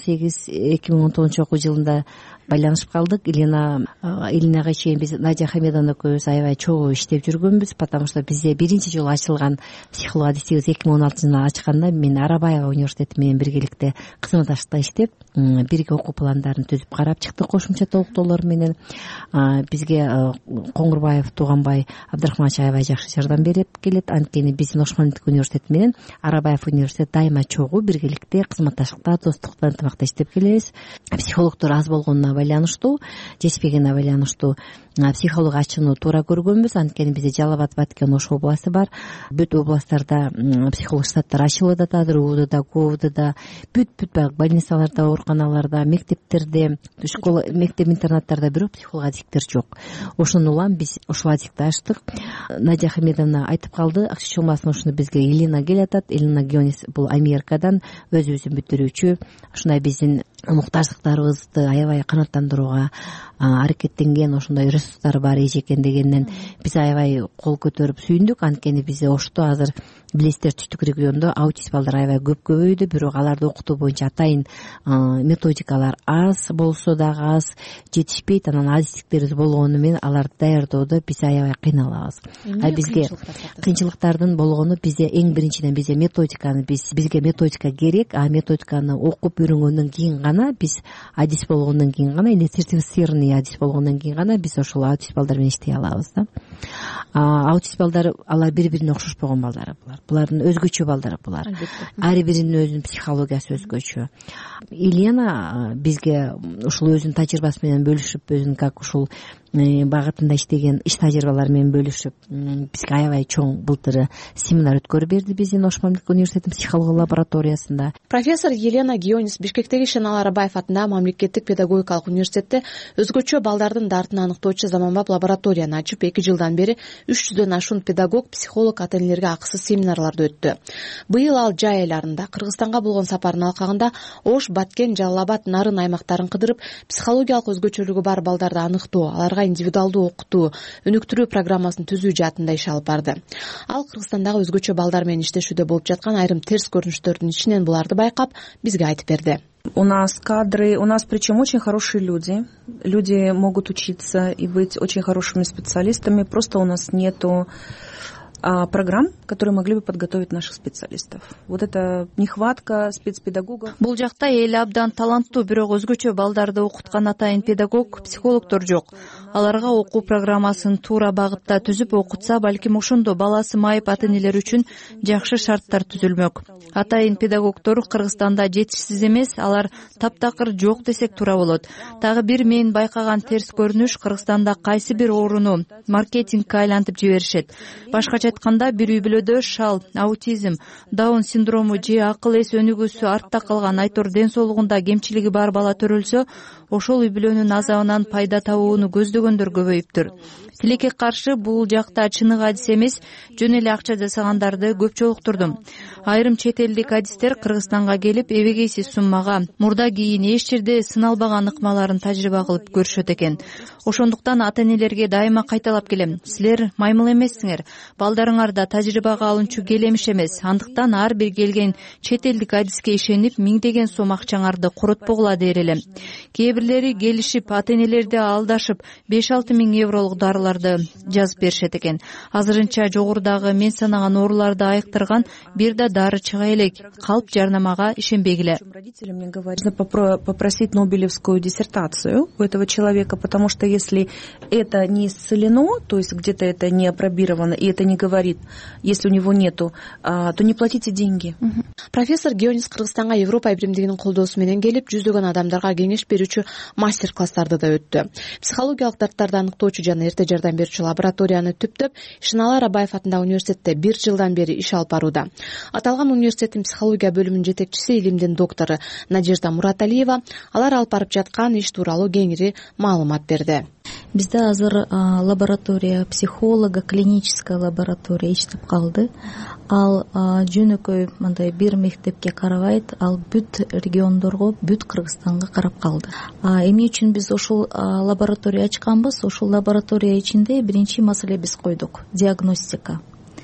2018-2019 окуу жылында байланышып калдык. Еленага чейин биз Надя Хамедовна экөөбүз аябай чогуу иштеп жүргөнбүз, потому что бизде биринчи жолу ачылган психолог адистигибиз 2016 жылы ачканда мен Арабаева университети менен биргеликте кызматташтыкта иштеп, бирге окуу пландарын түзүп карап чыктык кошумча толуктоолор менен. Бизге Коңгурбаев Тууганбай Абдрахманович аябай жакшы жардам берип келет. Анткени биздин Ош мамлекеттик университети менен Арабаев университети дайыма чогуу биргеликте кызматташтыкта, достукта, ынтымакта иштеп келебиз. Психологдор аз болгонуна байланыштуу, жетишпегенине байланыштуу психолог ачууну туура көргөнбүз. Анткени бизде Жалал Абад, Баткен, Ош областы бар. Бүт областтарда психолог штаттар ачылып атат. Азыр УУДда, КОВДда, бүт больницаларда, ооруканаларда, мектептерде, школа, мектеп-интернаттарда бирок психолог адиктер жок. Ошону улам биз ошол адикти ачтык. Надя Хамедовна айтып калды, акча болмасын ушуну бизге Елена келатат. Елена Гионис бул Америкадан өзүбүздүн бүтүрүүчү. Ушундай биздин муктаждыктарыбызды аябай канааттандырууга аракеттенген, ошондой ресурстар бар эжекен дегенден биз аябай кол көтөрүп сүйүндүк. Анткени бизде Ошто азыр билесиздер, түштүк региондо аутист балдар аябай көп көбөйдү, бирок аларды окутуу боюнча атайын методикалар аз болсо дагы аз жетишпейт. Анан адистиктерибиз болгону менен аларды даярдоодо биз аябай кыйналабыз. Бизге кыйынчылыктардын болгону бизде эң биринчиден бизге методика керек. Методиканы окуп үйрөнгөндөн кийин гана биз адис болгондон кийин гана, эле сертифицированный адис болгондон кийин гана биз ошол аутист балдар менен иштей алабыз да. Аутист балдар алар бири-бирине окшошпогон балдар булар. булардын өзгөчө балдар булар. Ар биринин өзүнүн психологиясы өзгөчө. Елена бизге ушул өзүнүн тажрыйбасы менен бөлүшүп, өзүнүн как ушул багытында иштеген иш тажрыйбалары менен бөлүшүп, бизге аябай чоң былтыр семинар өткөрүп берди биздин Ош мамлекеттик университетинин психология лабораториясында. Профессор Елена Гионис Бишкектеги Ишеналы Арабаев атындагы мамлекеттик педагогикалык университетте өзгөчө балдардын дартын аныктоочу заманбап лабораторияны ачып, 2 жылдан бери 300дөн ашуун педагог, психолог ата-энелерге акысыз семинарларды өттү. Быйыл ал жай айларында Кыргызстанга болгон сапарынын алкагында Ош, Баткен, Жалал Абад, Нарын аймактарын кыдырып, психологиялык өзгөчөлүгү бар балдарды аныктоо, аларга индивидуалдуу окутуу, өнүктүрүү программасын түзүү жаатында иш алып барды. Ал Кыргызстандагы өзгөчө балдар менен иштешүүдө болуп жаткан айрым терс көрүнүштөрдүн ичинен буларды байкап, бизге айтып берди. У нас кадры, у нас причем очень хорошие люди. Люди могут учиться и быть очень хорошими специалистами. Просто у нас нету программ, которые могли бы подготовить наших специалистов. Вот это нехватка спецпедагогов. Бул жакта эли абдан таланттуу, бирок өзгөчө балдарды окуткан атайын педагог, психологдор жок. Аларга окуу программасын туура багытта түзүп окутса, балким ошондо баласы майып ата-энелер үчүн жакшы шарттар түзүлмөк. Атайын педагогдор Кыргызстанда жетишсиз эмес, алар таптакыр жок десек туура болот. Дагы бир мен байкаган терс көрүнүш, Кыргызстанда кайсы бир ооруну маркетингке айлантып жиберишет. Башкача айтканда, бир үй бүлөдө шал, аутизм, даун синдрому же акыл эс өнүгүүсү артта калган, айтор ден соолугунда кемчилиги бар бала төрөлсө, ошол үй бүлөнүн азабынан пайда табууну көздөгөндөр көбөйүптүр. Тилекке каршы бул жакта чыныгы адис эмес, жөн эле акча жасагандарды көп жолуктурдум. Айрым чет элдик адистер Кыргызстанга келип, эбегейсиз суммага мурда кийин эч жерде сыналбаган ыкмаларын тажрыйба кылып көрүшөт экен. Ошондуктан ата-энелерге дайыма кайталап келем. Силер маймыл эмессиңер. Балдарыңарда тажрыйбага алынчу келемиш эмес. Андыктан ар бир келген чет элдик адиске ишенип, миңдеген сом акчаңарды коротпогула дер элем. Кээ бирлери келишип, ата-энелерди алдашып, 5-6 миң евролук дарыларды жазып беришет экен. Азырынча жогорудагы мен санаган ооруларды айыктырган бир да дары чыга элек. Калп жарнамага ишенбегиле. Родители мне говорят попросить Нобелевскую диссертацию у этого человека, потому что если это не исцелено, то есть где-то это не опробировано, и это не говорит, если у него нету, то не платите деньги. Профессор Гионис Кыргызстанга Европа биримдигинин колдоосу менен келип, жүздөгөн адамдарга кеңеш берүүчү мастер-класстарды да өттү. Психологиялык дарттарды аныктоочу жана эрте жардам берүүчү лабораторияны түптөп, Ишеналы Арабаев атындагы университетте 1 жылдан бери иш алып барууда. Аталган университеттин психология бөлүмүнүн жетекчиси, илимдин доктору Надежда Мураталиева алар алып барып жаткан иш тууралуу кеңири маалымат берди. Бизде азыр лаборатория, психолога, клиническая лаборатория иштеп калды. Ал жөнөкөй мындай бир мектепке карабайт, ал бүт региондорго, бүт Кыргызстанга карап калды. Эмне үчүн биз ошол лаборатория ачканбыз? Ошол лаборатория ичинде биринчи маселе биз койдук — диагностика.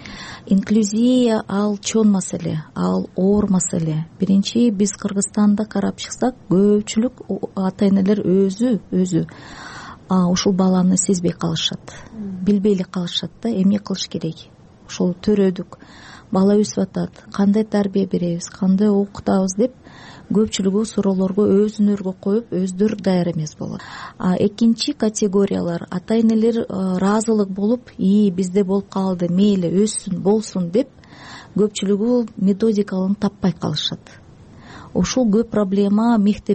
Инклюзия ал чоң маселе, ал оор маселе. Биринчи биз Кыргызстанда карап чыксак, көпчүлүк ата-энелер өзү ушул баланы сезбей калышат, билбей эле калышат да, эмне кылыш керек. Ошол төрөдүк, бала өсүп атат, кандай тарбия беребиз, кандай окутабыз деп көпчүлүгү суроолорго өзүнөргө коюп, өздөрү даяр эмес болот. Экинчи категориялар ата-энелер ыраазылык болуп, бизде болуп калды, мейли өссүн, болсун деп көпчүлүгү методикаларын таппай калышат. Ушул көп проблема, мектеп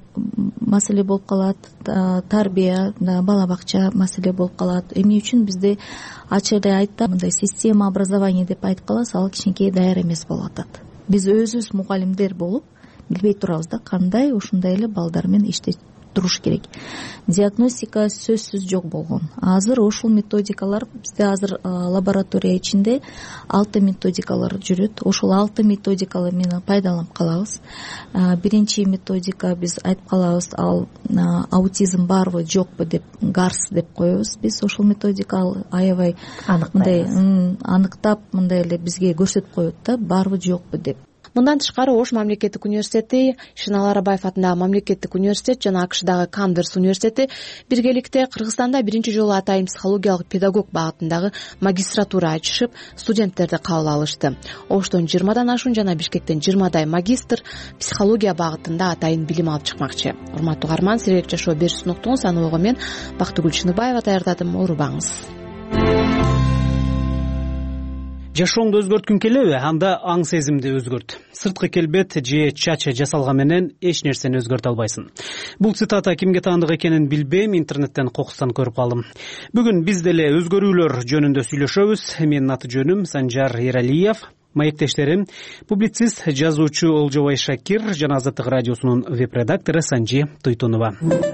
маселе болуп калат, тарбия, бала бакча маселе болуп калат. Эмне үчүн бизде ачык эле айтта, мындай система образования деп айтып калабыз, ал кичинекей даяр эмес болуп атат. Биз өзүбүз мугалимдер болуп билбей турабыз да, кандай ушундай эле балдар менен иштеп туруш керек. Диагностика сөзсүз жок болгон. Азыр ушул методикалар бизде азыр лаборатория ичинде 6 методикалар жүрөт. Ошол 6 методикалар менен пайдаланып калабыз. Биринчи методика биз айтып калабыз, ал аутизм барбы, жокпу деп, гарс деп коебуз. Биз ошол методика аябай мындай аныктап, мындай эле бизге көрсөтүп коет да, барбы, жокпу деп. Мындан тышкары Ош мамлекеттик университети, Ишеналы Арабаев атындагы мамлекеттик университет жана АКШдагы Кандерс университети биргеликте Кыргызстанда биринчи жолу атайын психологиялык педагог багытындагы магистратура ачышып, студенттерди кабыл алышты. Оштон 20дан ашуун жана Бишкектен 20дай магистр психология багытында атайын билим алып чыкмакчы. Урматтуу угарман, сиздер жашоо берүүсүн уктуңуз. Аны ого мен Бактыгүл Чыныбаева даярдадым. Оорубаңыз. жашооңду өзгөрткүң келеби? Анда аң сезимди өзгөрт. Сырткы келбет же чача жасалган менен эч нерсени өзгөртө албайсың. Бул цитата кимге таандык экенин билбейм, интернеттен кокустан көрүп калдым. Бүгүн биз деле өзгөрүүлөр жөнүндө сүйлөшөбүз. Менин аты жөнүм Санжар Эралиев. Маектештерим публицист, жазуучу Олжобай Шакир жана Азаттык радиосунун веб-редактору Санжи Туйтунова.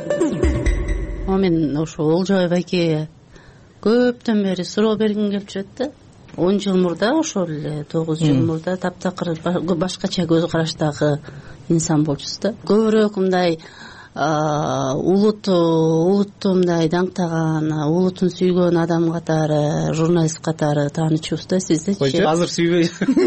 Мен ошо Олжобай байкеге көптөн бери суроо бергим келип жүрөт да. 10 жыл мурда, ошол эле 9 жыл мурда таптакыр башкача көз караштагы инсан болчусуз да. Көбүрөөк мындай улутту мындай даңктаган, улутун сүйгөн адам катары, журналист катары таанычубуз да. Сиздечи? Азыр сүйбөй.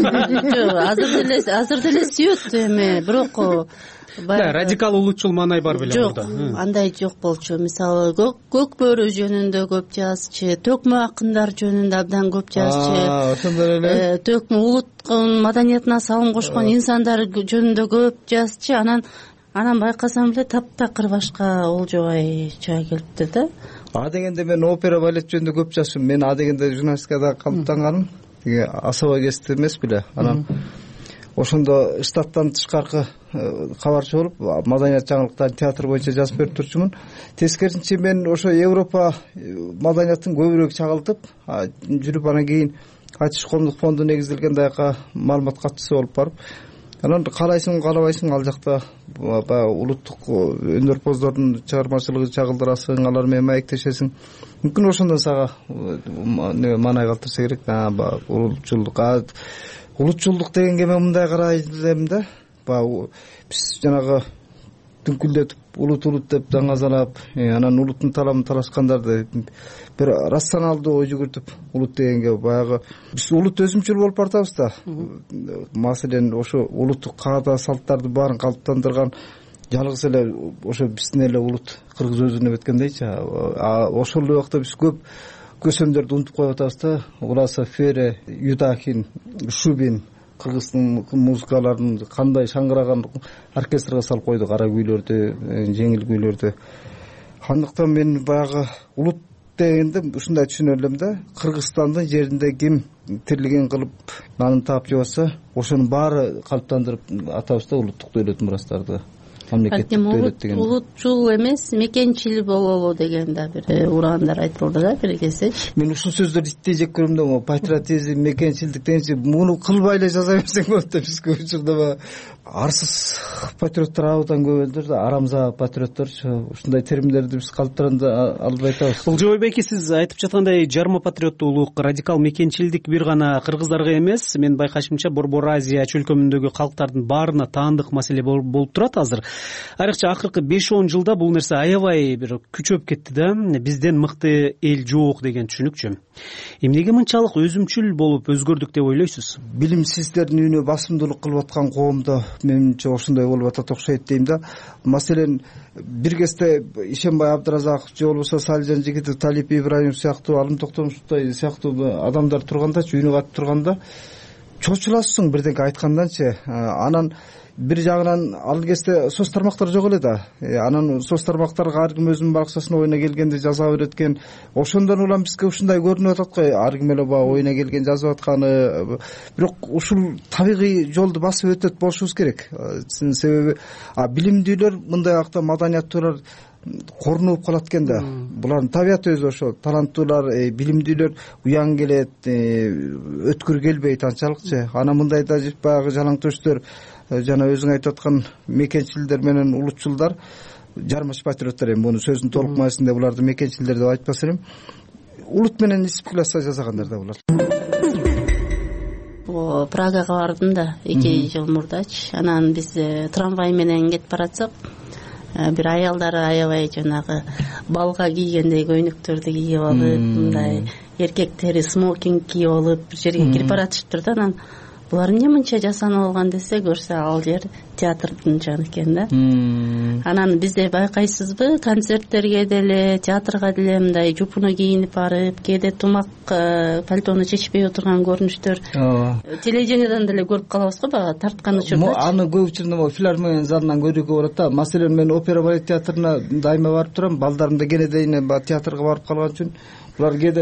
Азыр деле сүйөт эми, бирок радикал улутчул маанай бар беле мурда? Жок, андай жок болчу. Мисалы көк бөрү жөнүндө көп жазчы, төкмө акындар жөнүндө абдан көп жазчы. Ошондор эле. Төкмө улуттун маданиятына салым кошкон инсандар жөнүндө көп жазчы. Анан байкасам эле таптакыр башка Олжобай чыга келиптир да. А дегенде мен опера балет жөнүндө көп жазчумун. Мен а дегенде журналистикада калыптанганым. Тиги особо кесип эмес беле. Анан ошондо штаттан тышкаркы кабарчы болуп, маданият жаңылыктарын театр боюнча жазып берип турчумун. Тескерисинче мен ошо Европа маданиятын көбүрөөк чагылтып, жүрүп анан кийин Айтыш коомдук фонду негизделген даяка маалымат катчысы болуп барып, анан каалайсың, каалабайсың ал жакта баягы улуттук өнөрпоздордун чыгармачылыгын чагылдырасың, алар менен маектешесиң. Мүмкүн ошондон сага маанай калтырса керек. Улутчулдук дегенге мен мындай карай элем да. Биз жанагы дүңкүлдетип улут деп даңазалап, анан улуттун таламын талашкандарды бир рационалдуу ой жүгүртүп улут дегенге баягы биз улут өзүмчүл болуп бартабыз да. Маселен ошо улуттук каада салттарды баарын калыптандырган жалгыз эле ошо биздин эле улут кыргыз өзүнө өткөндейчи. Ошол эле убакта биз көп көсөмдөрдү унутуп коюп атабыз да. Уласа Фере, Юдахин, Шубин кыргыздын музыкаларын кандай шаңгыраган оркестрге салып койду, кара күүлөрдү, жеңил күүлөрдү. Андыктан мен баягы улут дегенде ушундай түшүнө элем да. Кыргызстандын жеринде ким тирлигин кылып нанын таап жеп атса, ошонун баары калыптандырып атабыз да улуттук дөөлөт мурастарды. Улутчул эмес, мекенчил бололу деген да бир ураандар айтып болду да бир кезде. Мен ушул сөздөрдү иттей жек көрөм да, патриотизм, мекенчилдик дегенчи муну кылбай эле жаза берсең болот да. Биз көп учурда арсыз патриоттор абдан көп элдер да, арамза патриотторчу. Ушундай терминдерди биз калыптыра албай атабыз. Олжобай байке, сиз айтып жаткандай жарма патриоттуулук, радикал мекенчилдик бир гана кыргыздарга эмес, мен байкашымча Борбор Азия чөлкөмүндөгү калктардын баарына таандык маселе болуп турат азыр. Айрыкча акыркы 5-10 жылда бул нерсе аябай бир күчөп кетти да. Бизден мыкты эл жок деген түшүнүкчү. Эмнеге мынчалык өзүмчүл болуп өзгөрдүк деп ойлойсуз? Билимсиздердин үнү басымдуулук кылып аткан коомдо менимче ошондой болуп атат окшойт дейм да. Маселен, бир кезде Ишенбай Абдыразаков же болбосо Салижан Жигитов, Талип Ибраимов сыяктуу, Алым Токтомуштай сыяктуу адамдар тургандачы, үнү катып турганда чочуласың бирдеке айтканданчы. Анан бир жагынан ал кезде соц тармактар жок эле да. Анан соц тармактарга ар ким өзүнүн баракчасына оюна келгенди жаза берет экен. Ошондон улам бизге ушундай көрүнүп атат го, ар ким эле оюна келген жазып атканы. Бирок ушул табигый жолду басып өтөт болушубуз керек. Себеби билимдүүлөр мындай акта маданияттуулар корунуп калат экен да. Булардын табияты өзү ошо. Таланттуулар, билимдүүлөр уяң келет, өткүр келбейт анчалыкчы. Анан мындайда баягы жалаң төштөр, жана өзүң айтып аткан мекенчилдер менен улутчулдар, жармаш патриоттор, эми муну сөздүн толук маанисинде буларды мекенчилдер деп айтпас элем. Улут менен спекуляция жасагандар да булар. Прагага бардым да 2 жыл мурдачы. Анан биз трамвай менен кетип баратсак, бир аялдар аябай жанагы балга кийгендей көйнөктөрдү кийип алып, мындай эркектери смокинг кийип алып бир жерге кирип баратышыптыр да. Анан булар эмне мынча жасанып алган десе, көрсө ал жер театрдын жаны экен да. Анан бизде байкайсызбы, концерттерге деле, театрга деле мындай жупуну кийинип барып, кээде тумак пальтону чечпей отурган көрүнүштөр телевидениеден деле көрүп калабыз го, баягы тарткан учурда. Аны көп учурда филармония залынан көрүүгө барат да. Маселен, мен опера балет театрына дайыма барып турам. Балдарым да кенедейине театрга барып калган үчүн булар кээде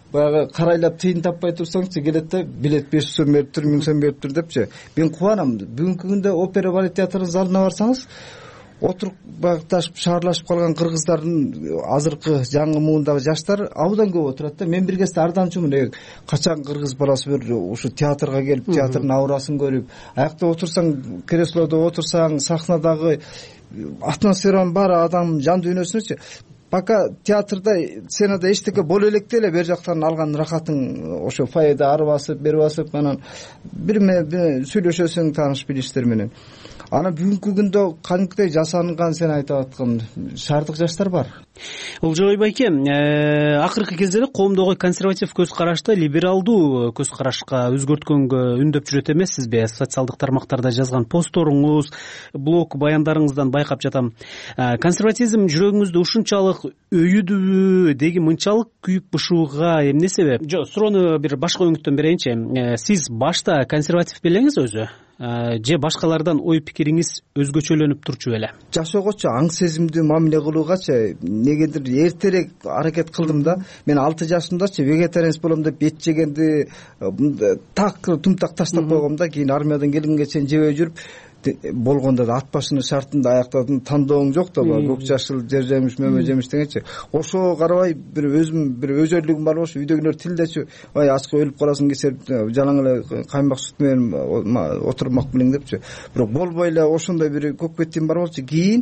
баягы карайлап тыйын таппай турсаңчы келет да билет 500 сом бериптир, 1000 сом бериптир депчи. Мен кубанам. Бүгүнкү күндө опера балет театрынын залына барсаңыз, отуруп багытташып шаарлашып калган кыргыздардын азыркы жаңы муундагы жаштар абдан көп отурат да. Мен бир кезде ардамчумун, качан кыргыз баласы бир ушу театрга келип, театрдын аурасын көрүп, аякта отурсаң, креслодо отурсаң, сахнадагы атмосферанын баары адамдын жан дүйнөсүнөчү. Пока театрда, сценада эчтеке боло электе эле бер жактан алган рахатың ошо фойеде ары басып, бери басып, анан бир сүйлөшөсүң тааныш билиштер менен. Анан бүгүнкү күндө кадимкидей жасанынган сен айтып аткан шаардык жаштар бар. Олжобай байке, акыркы кезде эле коомдогу консерватив көз карашты либералдуу көз карашка өзгөрткөнгө үндөп жүрөт эмессизби? Социалдык тармактарда жазган посторуңуз, блог баяндарыңыздан байкап жатам. Консерватизм жүрөгүңүздү ушунчалык өйүдүбү деги мынчалык күйүп бышууга эмне себеп? Жок, суроону бир башка өңүттөн берейинчи. Сиз башта консерватив белеңиз өзү? Же башкалардан ой пикириңиз өзгөчөлөнүп турчу беле? Жашоогочу аң сезимдүү мамиле кылуугачы негедир эртерээк аракет кылдым да. Мен 6 жашымдачы вегетарианец болом деп эт жегенди так тумтак таштап койгом да. Кийин армиядан келгенге чейин жебей жүрүп болгондо да ат башынын шартында аяктадым, тандооң жок да, көк жашыл, жер жемиш, мөмө жемиш дегенчи. Ошого карабай бир өзүм бир өзөрлүгүм бар болчу. Үйдөгүлөр тилдечи, ай ачка өлүп каласың кесип, жалаң эле каймак сүт менен отурмак белең депчи. Бирок болбой эле ошондой бир көкпеттим бар болчу. Кийин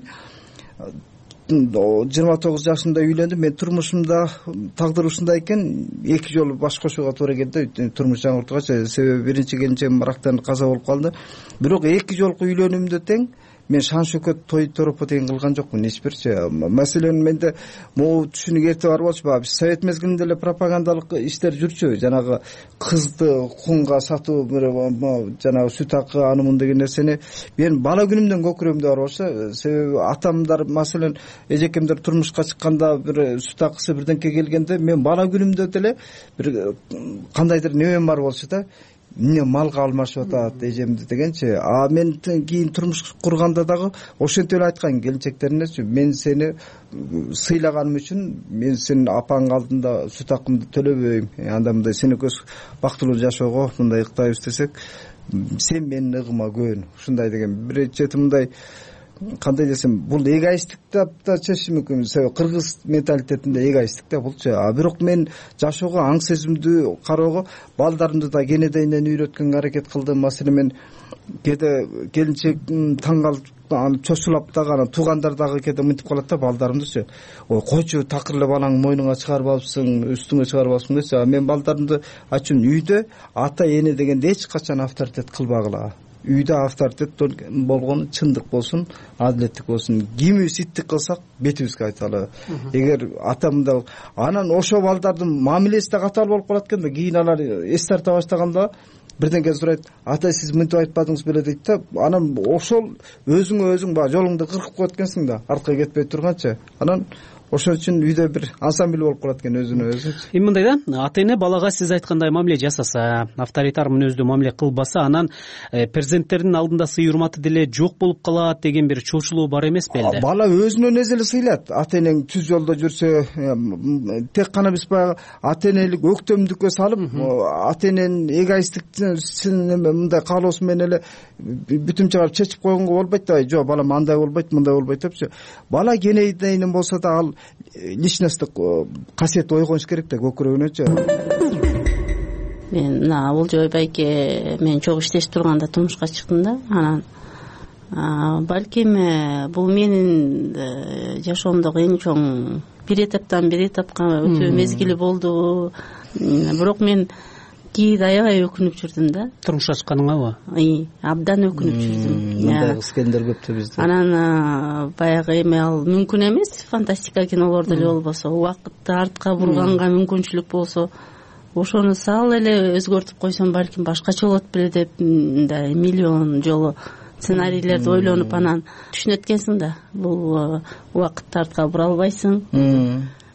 29 жашымда үйлөндүм. Мен турмушумда тагдыр ушундай экен, 2 жолу баш кошууга туура келди. Турмуш жаңыртууга, себеби биринчи келинчегим рактан каза болуп калды. Бирок 2 жолку үйлөнүүмдө тең мен шан шөкөт той торопо деген кылган жокмун эчбирчи. Маселен менде могу түшүнүк эрте бар болчу. Биз совет мезгилинде эле пропагандалык иштер жүрчү. Жанагы кызды кунга сатуу, жанагы сүт акы, аны муну деген нерсени мен бала күнүмдөн көкүрөмдө бар болчу. Себеби атамдар, маселен эжекемдер турмушка чыкканда бир сүт акысы бирденке келгенде мен бала күнүмдө деле бир кандайдыр немем бар болчу да. Эмне малга алмашып атат эжемди дегенчи. Мен кийин турмуш курганда дагы ошентип эле айткан келинчектерине, мен сени сыйлаганым үчүн мен сенин апаң алдында сүт акымды төлөбөйм. Анда мындай сенекөс бактылуу жашоого мындай ыктайбыз десек, сен менин ыгыма көн. Ушундай деген бир чети мындай кандай десем, бул эгоисттик да чечиши мүмкүн. Себеби кыргыз менталитетинде эгоисттик да булчу. Бирок мен жашоого аң сезимдүү кароого балдарымды да кенедейинен үйрөткөнгө аракет кылдым. Маселен мен кээде келинчек таң калып чочулап дагы туугандар дагы кээде мынтип калат да балдарымдычы. Ой, койчу, такыр эле балаңды мойнуңа чыгарып алыпсың, үстүңө чыгарып алыпсың дечи. Мен балдарымды ачын үйдө ата эне дегенде эч качан авторитет кылбагыла. Үйдө авторитет болгону чындык болсун, адилеттик болсун. Кимибиз иттик кылсак бетибизге айталы. Эгер атамда анан ошо балдардын мамилеси да катаал болуп калат экен да. Кийин алар эс тарта баштаганда бирденке сурайт, ата сиз мынтип айтпадыңыз беле дейт да. Анан ошол өзүң баягы жолуңду кыркып коет экенсиң да, артка кетпей турганчы. Анан ошон үчүн үйдө бир ансамбль болуп калат экен өзүнө өзү. Эми мындай да, ата эне балага сиз айткандай мамиле жасаса, авторитар мүнөздүү мамиле кылбаса, анан перзенттердин алдында сый урматы деле жок болуп калат деген бир чоочулуу бар эмес беле? Бала өзүнөн өзү эле сыйлат. Ата энең түз жолдо жүрсө, тек гана биз баягы ата энелик өктөмдүккө салып, ата эненин эгоисттиктин мындай каалоосу менен эле бүтүм чыгарып чечип койгонго болбойт да. Жок, балам андай болбойт, мындай болбойт депчи. Бала кенейдейин болсо да ал личносттук касиет ойгонуш керек да көкүрөгүнөчү. Мен Олжобай байке, мен чогуу иштешип турганда турмушка чыктым да. Анан балким бул менин жашоомдогу эң чоң бир этаптан бир этапка өтүү мезгили болду. Бирок мен кээде аябай өкүнүп жүрдүм да. Турмушка чыкканыңабы? Абдан өкүнүп жүрдүм. Мындай кыз келиндер көп да бизде. Анан баягы эми ал мүмкүн эмес, фантастика кинолордо эле болбосо, убакытты артка бурганга мүмкүнчүлүк болсо, ошону сал эле өзгөртүп койсом балким башкача болот беле деп мындай миллион жолу сценарийлерди ойлонуп анан түшүнөт экенсиң да. Бул убакытты артка бура албайсың.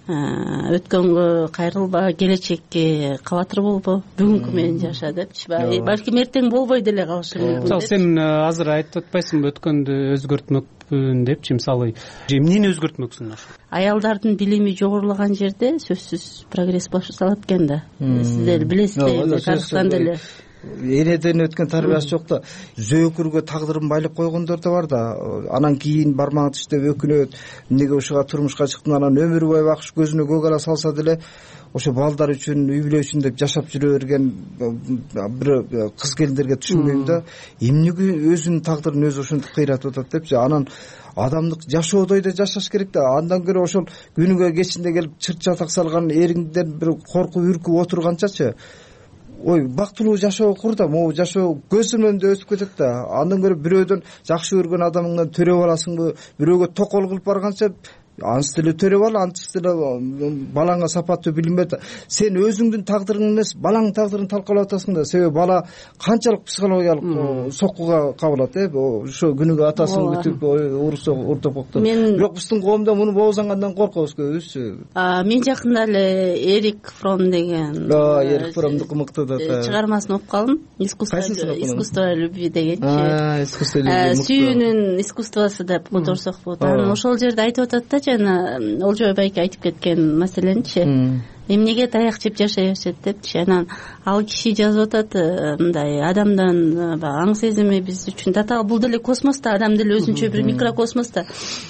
өткөнгө кайрылба, келечекке кабатыр болбо, бүгүнкү менен жаша депчи. Балким эртең болбой деле калышы мүмкүн. Мисалы сен азыр айтып атпайсыңбы өткөндү өзгөртмөкмүн депчи, мисалы эмнени өзгөртмөксүң? Аялдардын билими жогорулаган жерде сөзсүз прогресс башталат экен да. Сиздер билесиздер, Кыргызстанда эле энеден өткөн тарбиясы жок да. Зөөкүргө тагдырын байлап койгондор да бар да. Анан кийин бармагын тиштеп өкүнөт, эмнеге ушуга турмушка чыктым, анан өмүр бою бакыш көзүнө көк ала салса деле ошо балдар үчүн, үй бүлө үчүн деп жашап жүрө берген бир кыз келиндерге түшүнбөйм да. Эмнеге өзүнүн тагдырын өзү ошентип кыйратып атат депчи. Анан адамдык жашоодой да жашаш керек да. Андан көрө ошол күнүгө кечинде келип чырт чатак салган эриңден бир коркуп үркүп отурганчачы, ой, бактылуу жашоо кур да, могу жашоо көз өнүндө өсүп кетет да. Андан көрө бирөөдөн жакшы көргөн адамыңдан төрөп аласыңбы, бирөөгө токол кылып барганча анча деле төрөп ал, анча деле балаңа сапаттуу билим бер да. Сен өзүңдүн тагдырың эмес, балаңдын тагдырын талкалап атасың да. Себеби бала канчалык психологиялык соккуга кабылат, ошо күнүгө атасын күтүп уртоп коктоп. Бирок биздин коомдо муну боозангандан коркобуз көбүбүз. Мен жакында эле Эрик Фром деген Эрик Фромдуку мыкты да чыгармасын окуп калдым. Искусство любви дегенчи. Сүйүүнүн искусствосу деп которсок болот. Анан ошол жерде айтып атат да, жана Олжобай байке айтып кеткен маселеничи, эмнеге таяк жеп жашай беришет депчи. Анан ал киши жазып атат, мындай адамдын аң сезими биз үчүн татаал, бул деле космоста, адам деле өзүнчө бир микрокосмоста.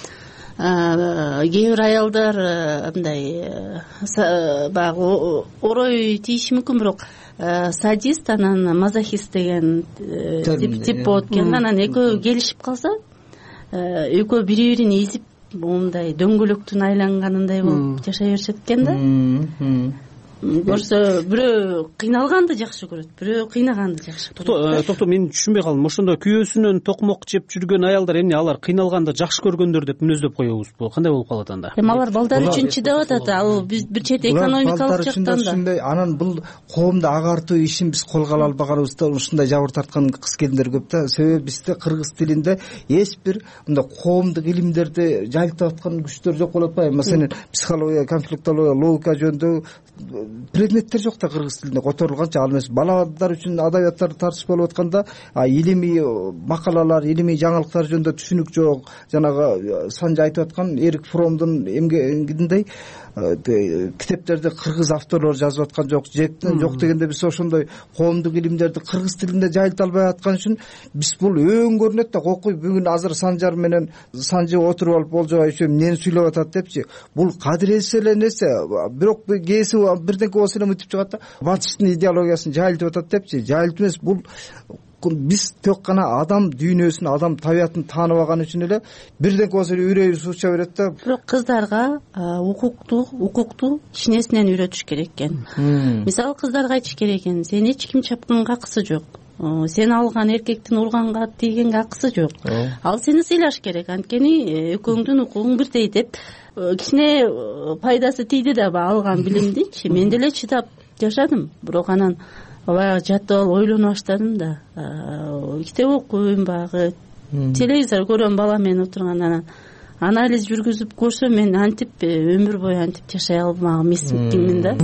Кээ бир аялдар мындай баягы орой тийиши мүмкүн, бирок садист, анан мазохист деген тип болот экен. Анан экөө келишип калса, экөө бири бирин эзип мындай дөңгөлөктүн айланганындай болуп жашай беришет экен да. Көрсө бирөө кыйналганды жакшы көрөт, бирөө кыйнаганды жакшы көрөт. Токто, мен түшүнбөй калдым. Ошондо күйөөсүнөн токмок жеп жүргөн аялдар эмне, алар кыйналганды жакшы көргөндөр деп мүнөздөп коебузбу? Кандай болуп калат анда? Алар балдар үчүн чыдап атат, ал биз бир чет экономикалык жактан да. Анан бул коомду агартуу ишин биз колго ала албаганыбызда ушундай жабыр тарткан кыз келиндер көп да. Себеби бизде кыргыз тилинде эч бир мындай коомдук илимдерди жайылтып аткан күчтөр жок болуп атпайбы? Маселен, психология, конфликтология, логика жөнүндө предметтер жок да кыргыз тилинде которулганча. Ал эмес, балдар үчүн адабияттар тартыш болуп атканда илимий макалалар, илимий жаңылыктар жөнүндө түшүнүк жок. Жанагы Санжа айтып аткан Эрик Фромдун эмгегиндей китептерди кыргыз авторлор жазып аткан жок. Жок дегенде биз ошондой коомдук илимдерди кыргыз тилинде жайылта албай аткан үчүн биз бул өң көрүнөт да. Окуй, бүгүн азыр Санжар менен Санжы отуруп алып Олжобай үчүн эмнени сүйлөп атат депчи. Бул кадыресиз эле нерсе, бирок кээси бирдеке болсо эле мынтип чыгат да. Батыштын идеологиясын жайылтып атат депчи. Жайылтып эмес, бул биз тек гана адам дүйнөсүн, адам табиятын таанып алган үчүн эле бирдеке болсо эле үрөйүбүз уча берет да. Бирок кыздарга укукту кичинесинен үйрөтүш керек экен. Мисалы, кыздарга айтыш керек экен, сен эч ким чапкынга акысы жок. Сен алган эркектин урганга тийгенге акысы жок. Ал сени сыйлаш керек, анткени экөөңдүн укугуң бирдей деп кичине пайдасы тийди да алган билимдичи. Мен деле чыдап жашадым, бирок анан баягы жатып алып ойлоно баштадым да. Китеп окуйм, баягы телевизор көрөм бала менен отурган, анан анализ жүргүзүп көрсөм мен антип өмүр бою антип жашай албаган эмесмин да.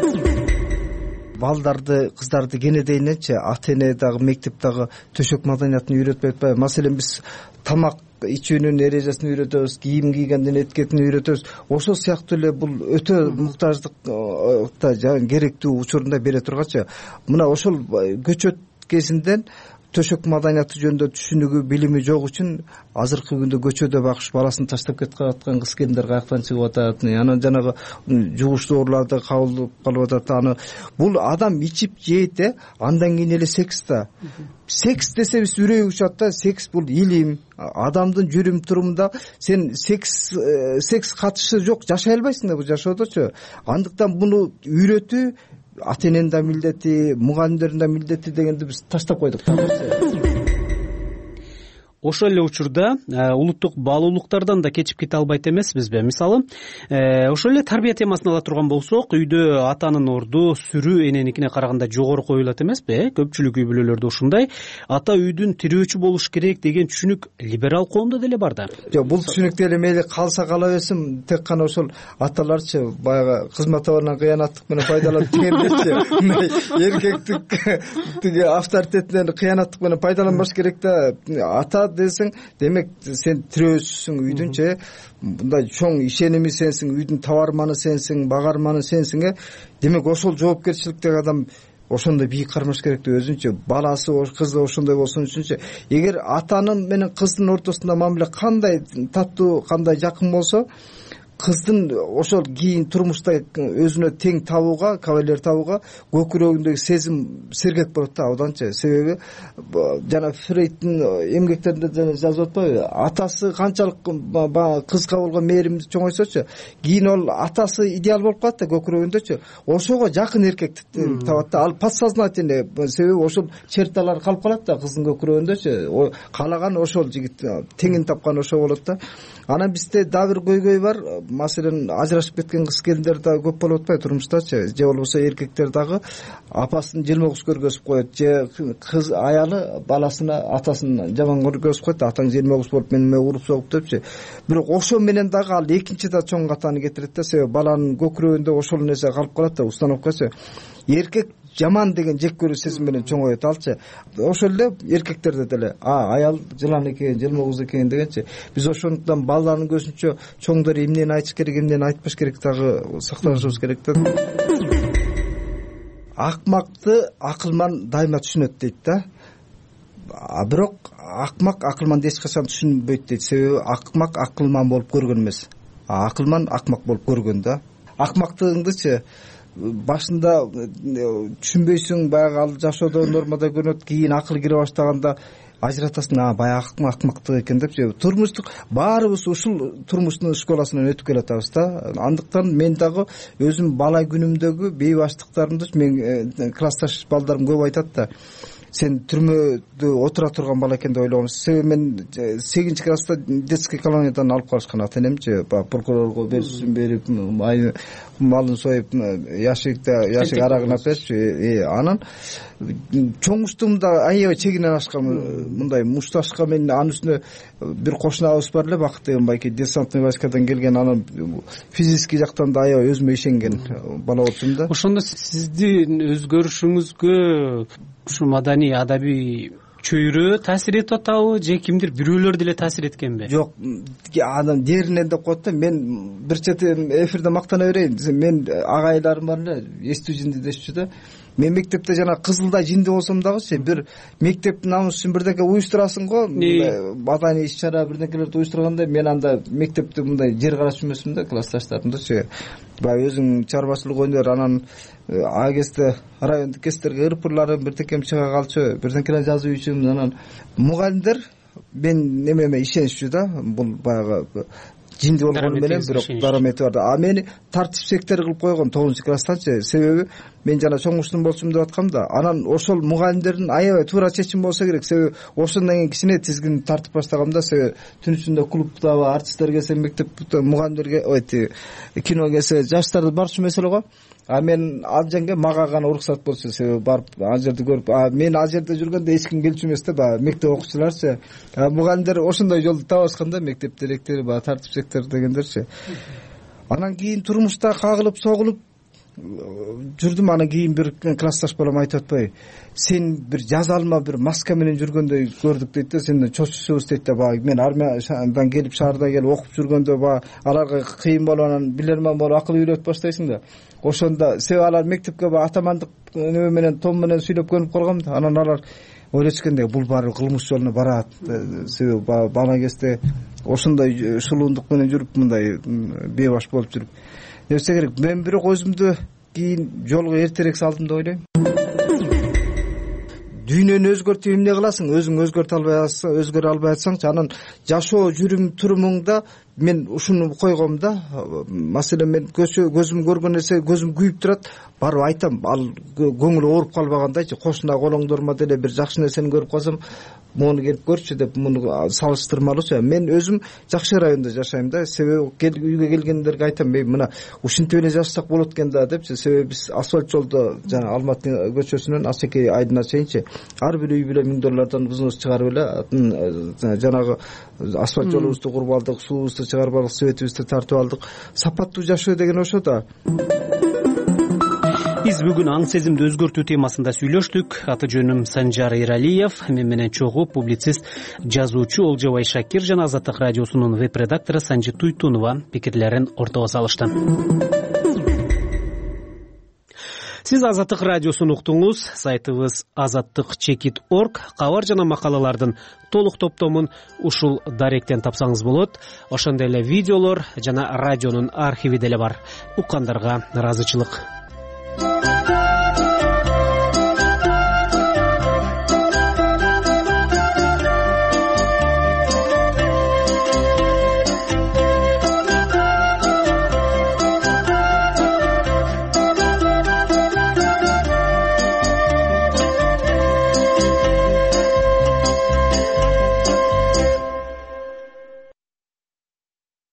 Балдарды, кыздарды кенедейиненчи ата эне дагы, мектеп дагы төшөк маданиятын үйрөтпөй атпайбы? Маселен, биз тамак ичүүнүн эрежесин үйрөтөбүз, кийим кийгендин этикетин үйрөтөбүз. Ошол сыяктуу эле бул өтө муктаждыкта керектүү учурунда бере тургачы, мына ошол көчөт кезинден төшөк маданияты жөнүндө түшүнүгү, билими жок үчүн азыркы күндө көчөдө багыш баласын таштап кетип аткан кыз келиндер каяктан чыгып атат? Анан жанагы жугуш дооруларды кабыл калып атат. Аны бул адам ичип жейт, андан кийин эле секс да. Секс десебиз үрөй учат да. Секс бул илим, адамдын жүрүм турумунда сен секс катышы жок жашай албайсың да бул жашоодочу. Андыктан буну үйрөтүү ата эненин да милдети, мугалимдердин да милдети дегенди биз таштап койдук. ошол эле учурда улуттук баалуулуктардан да кечип кете албайт эмеспизби? Мисалы ошол эле тарбия темасын ала турган болсок, үйдө атанын орду сүрүү эненикине караганда жогору коюлат эмеспи? Көпчүлүк үй бүлөлөрдө ушундай. Ата үйдүн тирөөчү болуш керек деген түшүнүк либерал коомдо деле бар да. Жок, бул түшүнүк деле мейли калса кала берсин, тек гана ошол аталарчы баягы кызмат абалынан кыянаттык менен пайдаланып дегендечи, эркектик тиги авторитетинен кыянаттык менен пайдаланбаш керек да. Ата десең, демек сен тирөөчүсүң үйдүнчү, мындай чоң ишеними сенсиң, үйдүн табарманы сенсиң, багарманы сенсиң. Демек ошол жоопкерчиликтеги адам ошондой бийик кармаш керек да өзүнчө. Баласы, кызы ошондой болсун үчүнчү. Эгер атанын менен кыздын ортосунда мамиле кандай таттуу, кандай жакын болсо, кыздын ошол кийин турмушта өзүнө тең табууга, кавалер табууга көкүрөгүндөгү сезим сергек болот да абданчы. Себеби жана Фрейдтин эмгектеринде жазып атпайбы, атасы канчалык кызга болгон мээримди чоңойсочу, кийин ол атасы идеал болуп калат да көкүрөгүндөчү. Ошого жакын эркекти табат да. Ал подсознательный, себеби ошол черталар калып калат да кыздын көкүрөгүндөчү. Каалаган ошол жигит, теңин тапкан ошол болот да. Анан бизде дагы бир көйгөй бар. Маселен, ажырашып кеткен кыз келиндер да көп болуп атпайбы турмуштачы? Же болбосо эркектер дагы апасын желмогуз көргөзүп коет, же кыз аялы баласына атасын жаман көргөзүп коет, атаң желмогуз болуп мени уруп согуп депчи. Бирок ошо менен дагы ал экинчи да чоң катаны кетирет да, себеби баланын көкүрөгүндө ошол нерсе калып калат да, установкачы. Эркек жаман деген жек көрүү сезим менен чоңоет алчы. Ошол эле эркектерде деле аял жылан экен, желмогуз экен дегенчи. Биз ошондуктан баланын көзүнчө чоңдор эмнени айтыш керек, эмнени айтпаш керек дагы сактанышыбыз керек да. Акмакты акылман дайыма түшүнөт дейт да. Бирок акмак акылманды эч качан түшүнбөйт дейт. Себеби акмак акылман болуп көргөн эмес. Акылман акмак болуп көргөн да. Акмактыгыңдычы башында түшүнбөйсүң, баягы ал жашоодо нормада көрүнөт, кийин акыл кире баштаганда ажыратасың, баягы акмактык экен депчи. Турмуштук баарыбыз ушул турмуштун школасынан өтүп келатабыз да. Андыктан мен дагы өзүм бала күнүмдөгү бейбаштыктарымды мен классташ балдарым көп айтат да. Сен түрмөдө отура турган бала экен деп ойлогом. Себеби мен 8 класста детский колониядан алып калышкан ата-энемчи, прокурорго берүүсүн берип, малын союп, яшик арагын берчи. Анан чоңуштугумда аябай чегинен ашкан, мындай мушташка мен анын үстүнө бир кошунабыз бар эле, Бакыт деген байке, десантный войскадан келген, анан физический жактан да аябай өзүмө ишенген бала болчумун да. Ошондо сиздин өзгөрүшүңүзгө ушу маданий адабий чөйрө таасир этип атабы, же кимдир бирөөлөр деле таасир эткенби? Жок, анан деринен деп коет да. Мен бир чети эфирде мактана берейин. Мен агайларым бар эле, эстүү жинди дешчү да. Мен мектепте жана кызылдай жинди болсом дагычы, бир мектептин намысы үчүн бирдеке уюштурасың го, маданий иш-чара бирдекелерди уюштурганда, мен анда мектепте мындай жер карачу эмесмин да, классташтарымдычы. Баягы өзүң чарбачылык өнөр, анан а кезде райондук кезтерге ырпырларым бирдекем чыга калчу, бирдекелер жазуу үчүн. Анан мугалимдер мен немеме ишенишчү да, бул баягы жинди болгону менен, бирок дарамети бар. А мени тартип сектор кылып койгон 9-класстанчы. Себеби мен жана чоңуштун болчумун деп аткам да. Анан ошол мугалимдердин аябай туура чечим болсо керек. Себеби ошондон кийин кичине тизгин тартып баштагам да. Себеби түн ичинде клубтагы артисттер келсе, мектепте мугалимдерге, кино келсе, жаштарды барчу меселе го. А мен ал жерге мага гана уруксат болчу, себеби барып ал жерди көрүп, мен ал жерде жүргөндө эч ким келчү эмес да, мектеп окуучуларчы. Мугалимдер ошондой жолду табышкан да, мектеп директори, тартип сектор дегендерчи. Анан кийин турмушта кагылып согулуп жүрдүм. Анан кийин бир классташ балам айтып атпайбы, сен бир жазалма бир маска менен жүргөндөй көрдүк дейт да, сенден чочусубуз дейт да. Мен армиядан келип, шаарда келип окуп жүргөндө аларга кыйын болуп, анан билерман болуп акыл үйрөтүп баштайсың да. Ошондо себеби алар мектепке атамандык неме менен, том менен сүйлөп көнүп калгам да. Анан алар ойлошкенде бул баары кылмыш жолуна барат. Себеби бала кезде ошондой шулуундук менен жүрүп, мындай бейбаш болуп жүрүп нерсе керек. Мен бирок өзүмдү кийин жолго эртерээк салдым деп ойлойм. Дүйнөнү өзгөртүп эмне кыласың? Өзүң өзгөрө албай атсаңчы, анан жашоо жүрүм турумуңда мен ушуну койгом да. Маселен, мен көзүм көргөн нерсе, көзүм күйүп турат, барып айтам, ал көңүл ооруп калбагандайчы. Кошуна колоңдорма деле бир жакшы нерсени көрүп калсам, могуну келип көрчү деп муну салыштырмалуу сөз. Мен өзүм жакшы районда жашайм да, себеби үйгө келгендерге айтам, мына ушинтип эле жашасак болот экен да депчи. Себеби биз асфальт жолдо жана Алматы көчөсүнөн Асеке айдына чейинчи ар бир үй бүлө $1000 взнос чыгарып эле жанагы асфальт жолубузду куруп алдык, суубузду чыгарып алдык, светибизди тартып алдык. Сапаттуу жашоо деген ошо да. Биз бүгүн аң сезимди өзгөртүү темасында сүйлөштүк. Аты жөнүм Санжар Иралиев, мен менен чогуу публицист, жазуучу Олжобай Шакир жана Азаттык радиосунун веб-редактору Санжы Туйтунова пикирлерин ортого салышты. Сиз Азаттык радиосун уктуңуз. Сайтыбыз azattik.org. Кабар жана макалалардын толук топтомун ушул даректен тапсаңыз болот. Ошондой эле видеолор жана радионун архиви деле бар. Уккандарга ыраазычылык.